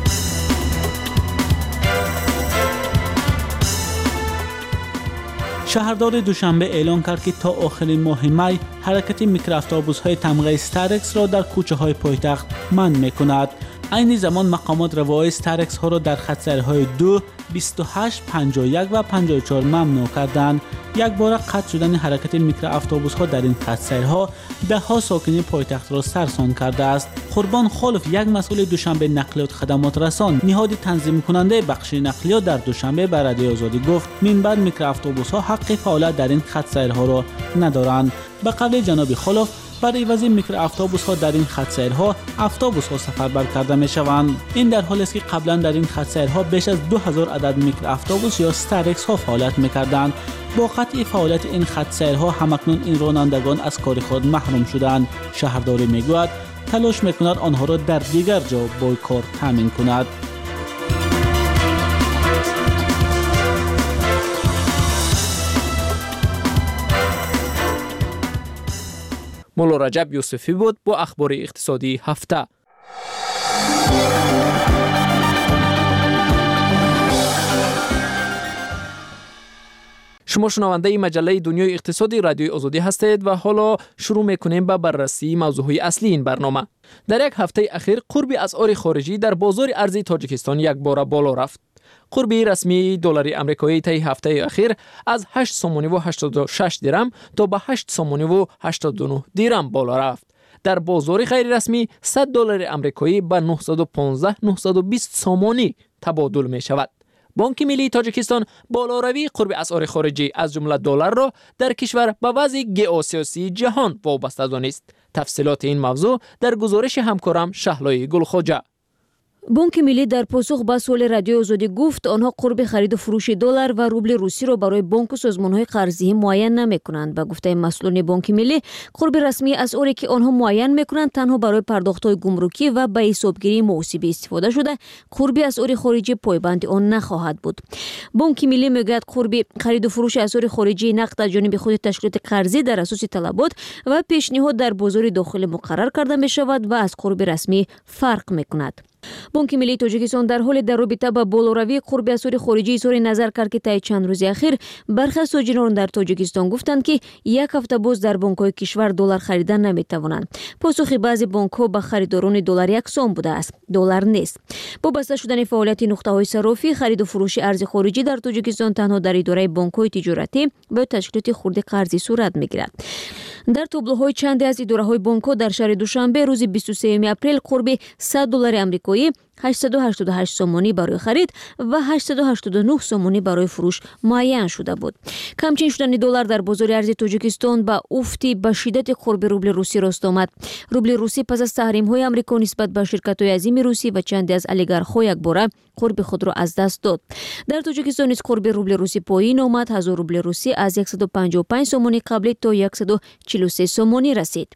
شهردار دوشنبه اعلان کرد که تا آخرین ماه می حرکت میکرواتوبوس‌های تمغه استرکس را در کوچه‌های پایتخت منع می‌کند. عین زمان مقامات روای استرکس ها را در خط سیرهای دو، بیست و هشت، پنجاه و یک و پنجاه و چهار ممنوع کردند. یک بار قطع شدن حرکت میکرواتوبوس ها در این خط سیرها ده ها ساکنین پایتخت را سرسان کرده است. قربان خلف، یک مسئول دوشنبه نقلیات خدمات رسان، نهاد تنظیم کننده بخش نقلیات در دوشنبه به رادیو آزادی گفت من بعد میکرواتوبوس ها حق فعالیت در این خط سیرها را ندارند. به قول جناب خلف، برای وضع میکرواتوبوس ها در این خط سیرها اتوبوس ها سفربر کرده می شوند. این در حالی است که قبلا در این خط سیرها بیش از دو هزار عدد میکرواتوبوس یا استرکس ها فعالیت میکردند. با قطع فعالیت این خط سیرها همکنون این رانندگان از کار خود محروم شدند. شهرداری میگوید تلاش میکند آنها را در دیگر جا با کار تامین کند. مولا رجب یوسفی بود با اخبار اقتصادی هفته. شما شنونده مجله دنیای اقتصادی رادیوی آزادی هستید و حالا شروع میکنیم به بررسی موضوعهای اصلی این برنامه. در یک هفته اخیر قرب اسعار خارجی در بازار ارزی تاجیکستان یک بار بالا رفت. قرب رسمی دلار آمریکایی طی هفته اخیر از هشت سومانی و هشتاد و شش درم تا به هشت سومانی و هشتاد و نه درم بالا رفت. در بازار غیر رسمی صد دلار آمریکایی به نهصد و پانزده تا نهصد و بیست سومانی تبادل می شود. بانک ملی تاجیکستان بالاروی قرب اسعار خارجی از جمله دلار را در کشور به وضع ژئوسیاسی جهان وابسته دانست. تفصیلات این موضوع در گزارش همکارم شهلای گلخواجه. بانک ملی در پاسخ به سوال رادیو آزادی گفت آنها قرب خرید و فروش دلار و روبل روسی را برای بانک و سازمان‌های قرضه‌ای معین نمی‌کنند. به گفته مسئولان بانک ملی، قرب رسمی اسعاری که آنها معین می‌کنند تنها برای پرداخت‌های گمرکی و به حسابگیری محاسبی استفاده شده، قرب اسعار خارجی پایبند آن نخواهد بود. بانک ملی میگوید قرب خرید و فروش اسعار خارجی نقد از جانب خود تشکیلات قرضی در اساس طلبات و پیشنهاد در بازار داخلی مقرر کرده می‌شود و از قرب رسمی فرق می‌کند. بانک ملی تاجیکستان در حال در رابطه با بالاروی قرب اسعار خارجی اظهار نظر کرد که طی چند روز اخیر برخی از تاجران در تاجیکستان گفتند که یک هفته باز در بانک‌های کشور دلار خریدن نمی‌توانند. پاسخ بعضی بانک‌ها به خریداران دلار یکسان بوده است. دلار نیست. با بسته شدن فعالیت نقطه‌های صرافی، خرید و فروش ارز خارجی در تاجیکستان تنها در اداره بانک‌های تجارتی و تشکیلات خرد قرضی صورت می‌گیرد. در تابلوهای چند از اداره‌های بانک‌ها در شهر دوشنبه روز بیست و سوم اپریل قرب صد دلار آمریکایی، هشتصد و هشتاد و هشت سومانی برای خرید و هشتصد و هشتاد و نه سومانی برای فروش معین شده بود. کمچین شدن دلار در بازار ارز تاجیکستان با افتی به شدت قرب روبل روسی راست آمد. روبل روسی پس از تحریم‌های آمریکا نسبت به شرکت‌های عظیم روسی و چند از اولیگارخ‌ها یک باره قرب خود را از دست داد. در تاجیکستان نیز قرب روبل روسی پایین آمد. هزار روبل روسی از صد و پنجاه و پنج سومانی قبلی تا صد و چهل و سه سومانی رسید.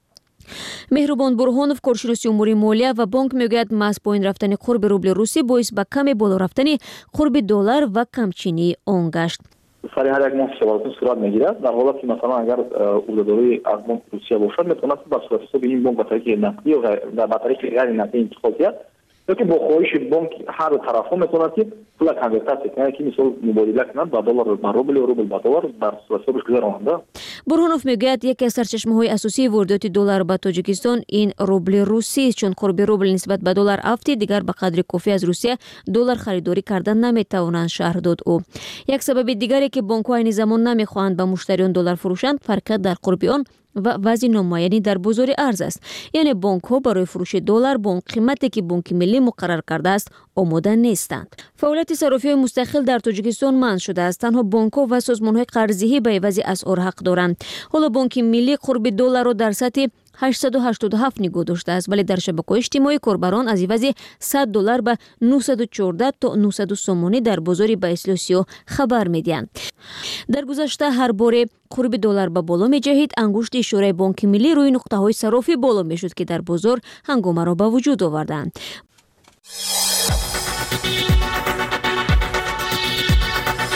مهربان برهانوف، کارشناس امور مالیه و بانک میگوید محض پایین رفتن قرب روبل روسی باعث به کم بالا رفتن قرب دلار و کمچینی آن گشت. سر هر یک ماه شباهت صورت میگیرد. در حالی که مثلا اگر عهده‌داری از بانک روسیه باشد میتواند به صورت حساب این بانک به طریق نقدی یا به طریق غیر نقدی انتقال کرد، یا که با خواهش بانک هر دو طرفا میتواند که پول کنورتاسی کنه که مثلا مبادله کنند با دلار به روبل یا روبل به دلار بر صورت حسابش گذراننده. برهانوف میگوید یکی از سرچشمه‌های اساسی واردات دلار به تاجیکستان این روبل روسی است، چون قرب روبل نسبت به دلار افتی دیگر به قدر کافی از روسیه دلار خریداری کردن نمیتوانند شرح داد او. یک سبب دیگری که بانک‌ها این زمان نمیخواهند به مشتریان دلار فروشند فرق در قرب آن و وضع نامعینی در بازار ارز است. یعنی بانک ها برای فروش دلار با قیمتی که بانک ملی مقرر کرده است آماده نیستند. فعالیت صرافی مستقل در تاجیکستان منع شده است. تنها بانک ها و سازمان های قرضه‌ای به عوض اسعار حق دارند. حالا بانک ملی قرب دلار را در سطح هشتصد و هشتاد و هفت نگاه داشته است، ولی در شبکه‌های اجتماعی کاربران از عوض صد دلار به نهصد و چهارده تا نهصد سومانی در بازار به اسلوسیو خبر میدهند. در گذشته هر باره قرب دلار به بالا می‌جهید، انگشت اشاره بانک ملی روی نقطه‌های صرافی بالا می‌شد که در بازار هنگامه را به وجود آوردند.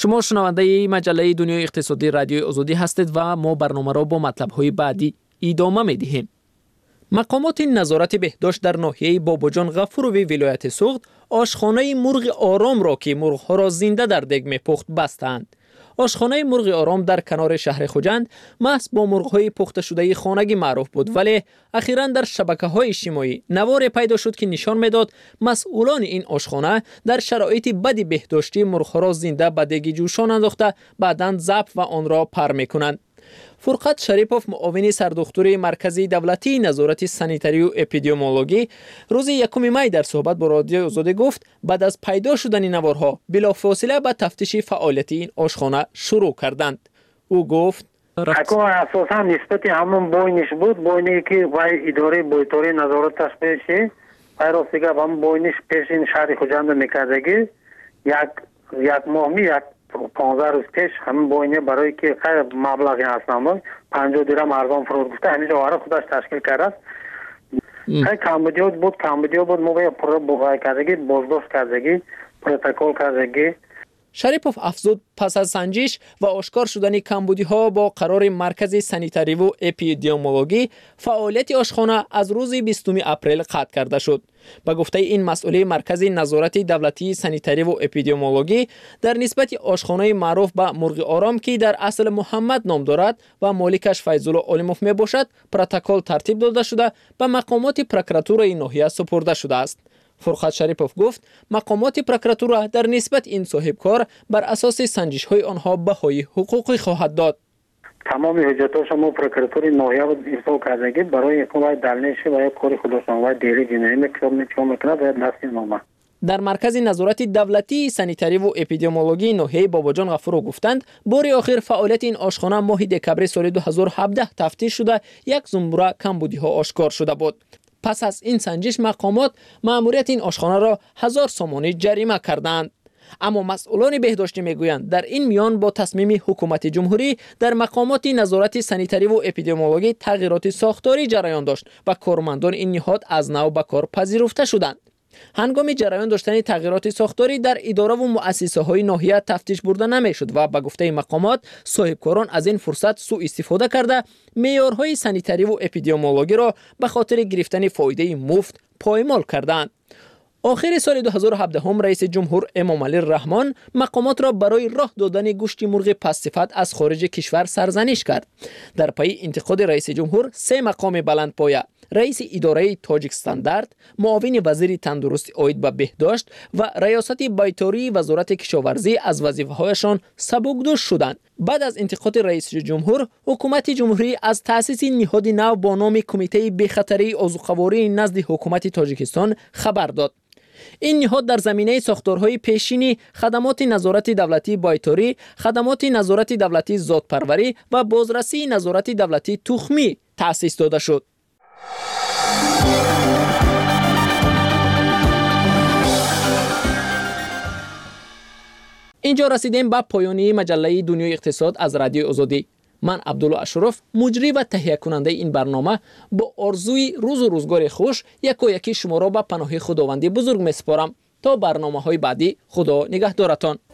شما شنونده مجله دنیای اقتصادی رادیوی آزادی هستید و ما برنامه را با مطلب‌های بعدی ادامه می‌دهیم. مقامات نظارت بهداشت در ناحیه باباجان غفوروی ولایت سوخت آشخانه مرغ آرام را که مرغ‌ها را زنده در دگ می‌پخت بستند. آشخانه مرغ آرام در کنار شهر خوجند محض با مرغ‌های پخته شده خانگی معروف بود، ولی اخیراً در شبکه‌های اجتماعی نوار پیدا شد که نشان می‌داد مسئولان این آشخانه در شرایط بدی بهداشتی مرغ‌ها را زنده به دگ جوشان انداخته بعداً ضبط و آن را پر می‌کنند. فرقت شریپوف، معاون سردختور مرکزی دولتی نظارت سانیتری و اپیدمیولوژی، روز یکم می در صحبت با رادیوی آزادی گفت بعد از پیدا شدن نوارها بلافاصله به تفتیش فعالیت این آشخانه شروع کردند. او گفت اکو اساسا نسبت همون بوینش بود، بوینی که وای اداره بویتوری نظارتش پیشی پیروسیگه هم بوینش پیشین شهر خوجند میکردگی یک یک ماه می یک پانزده روز پیش همین بوینه برای که خیر مبلغی هستم پنجاه درم ارزان فرود گفته همینجا واره خودش تشکیل کرده. خیلی کمبودیات بود کمبودیا بود ما باید پر بغای کردگی بازداشت کردگی پروتکل کردگی. شریپوف افزود پس از سنجش و آشکار شدن کمبودی ها با قرار مرکز سانیتری و اپیدمیولوژی فعالیت آشخانه از روز بیستم اپریل قطع کرده شد. با گفته این مسئول مرکز نظارت دولتی سانیتری و اپیدمیولوژی در نسبت آشخانه معروف به مرغ آرام که در اصل محمد نام دارد و مالکش فیض‌الله عالموف می باشد پروتکل ترتیب داده شده به مقامات پروکراتور ناحیه سپرده شده است. فرقت شریپوف گفت مقامات پروکراتور در نسبت این صاحب کار بر اساس سنجش های آنها بهای حقوقی خواهد داد. تمام حجتاش ما پروکراتور ناحیه بود ارسال کردگی برای حکومت دلنش و کار خودشان و دیری جنایی میکرد میکنه و دستی نامه. در مرکز نظارت دولتی سانیتری و اپیدمیولوژی ناحیه باباجان غفورو گفتند بار آخر فعالیت این آشخانه ماه دکبر سال دو هزار و هفده تفتیش شده یک زنبوره کمبودی ها آشکار شده بود. پس از این سنجش مقامات مأموریت این آشخانه را هزار سومانی جریمه کردند. اما مسئولان بهداشتی میگویند در این میان با تصمیم حکومت جمهوری در مقامات نظارت سانیتری و اپیدمیولوژی تغییرات ساختاری جریان داشت و کارمندان این نهاد از نو به کار پذیرفته شدند. هنگام جریان داشتن تغییرات ساختاری در اداره و مؤسسه های ناحیه تفتیش برده نمیشد و به گفته مقامات صاحبکاران از این فرصت سوء استفاده کرده معیارهای سانیتری و اپیدمیولوژی را به خاطر گرفتن فایده مفت پایمال کردند. آخر سال دو هزار و هفده هم رئیس جمهور امامعلی رحمان مقامات را برای راه دادن گوشت مرغ پس‌صفت از خارج کشور سرزنش کرد. در پی انتقاد رئیس جمهور سه مقام بلندپایه رئیس اداره تاجیک استاندارد، معاون وزیر تندرستی عاید به بهداشت و ریاست بیطاری وزارت کشاورزی از وظیفه‌هایشان سبکدوش شدند. بعد از انتقاد رئیس جمهور، حکومت جمهوری از تأسیس نهاد نو با نام کمیته بخطری عضوخواری نزد حکومت تاجیکستان خبر داد. این نهاد در زمینه ساختارهای پیشینی، خدمات نظارت دولتی بیطاری، خدمات نظارت دولتی ذات‌پروری و بازرسی نظارت دولتی تخمی تأسیس داده شد. اینجا رسیدیم به پایانی مجله دنیای اقتصاد از رادیو آزادی. من عبدالله اشرف، مجری و تهیه کننده این برنامه، با آرزوی روز و روزگار خوش یکا یکی شما را به پناه خداوندی بزرگ میسپارم. تا برنامه های بعدی، خدا نگهدارتان.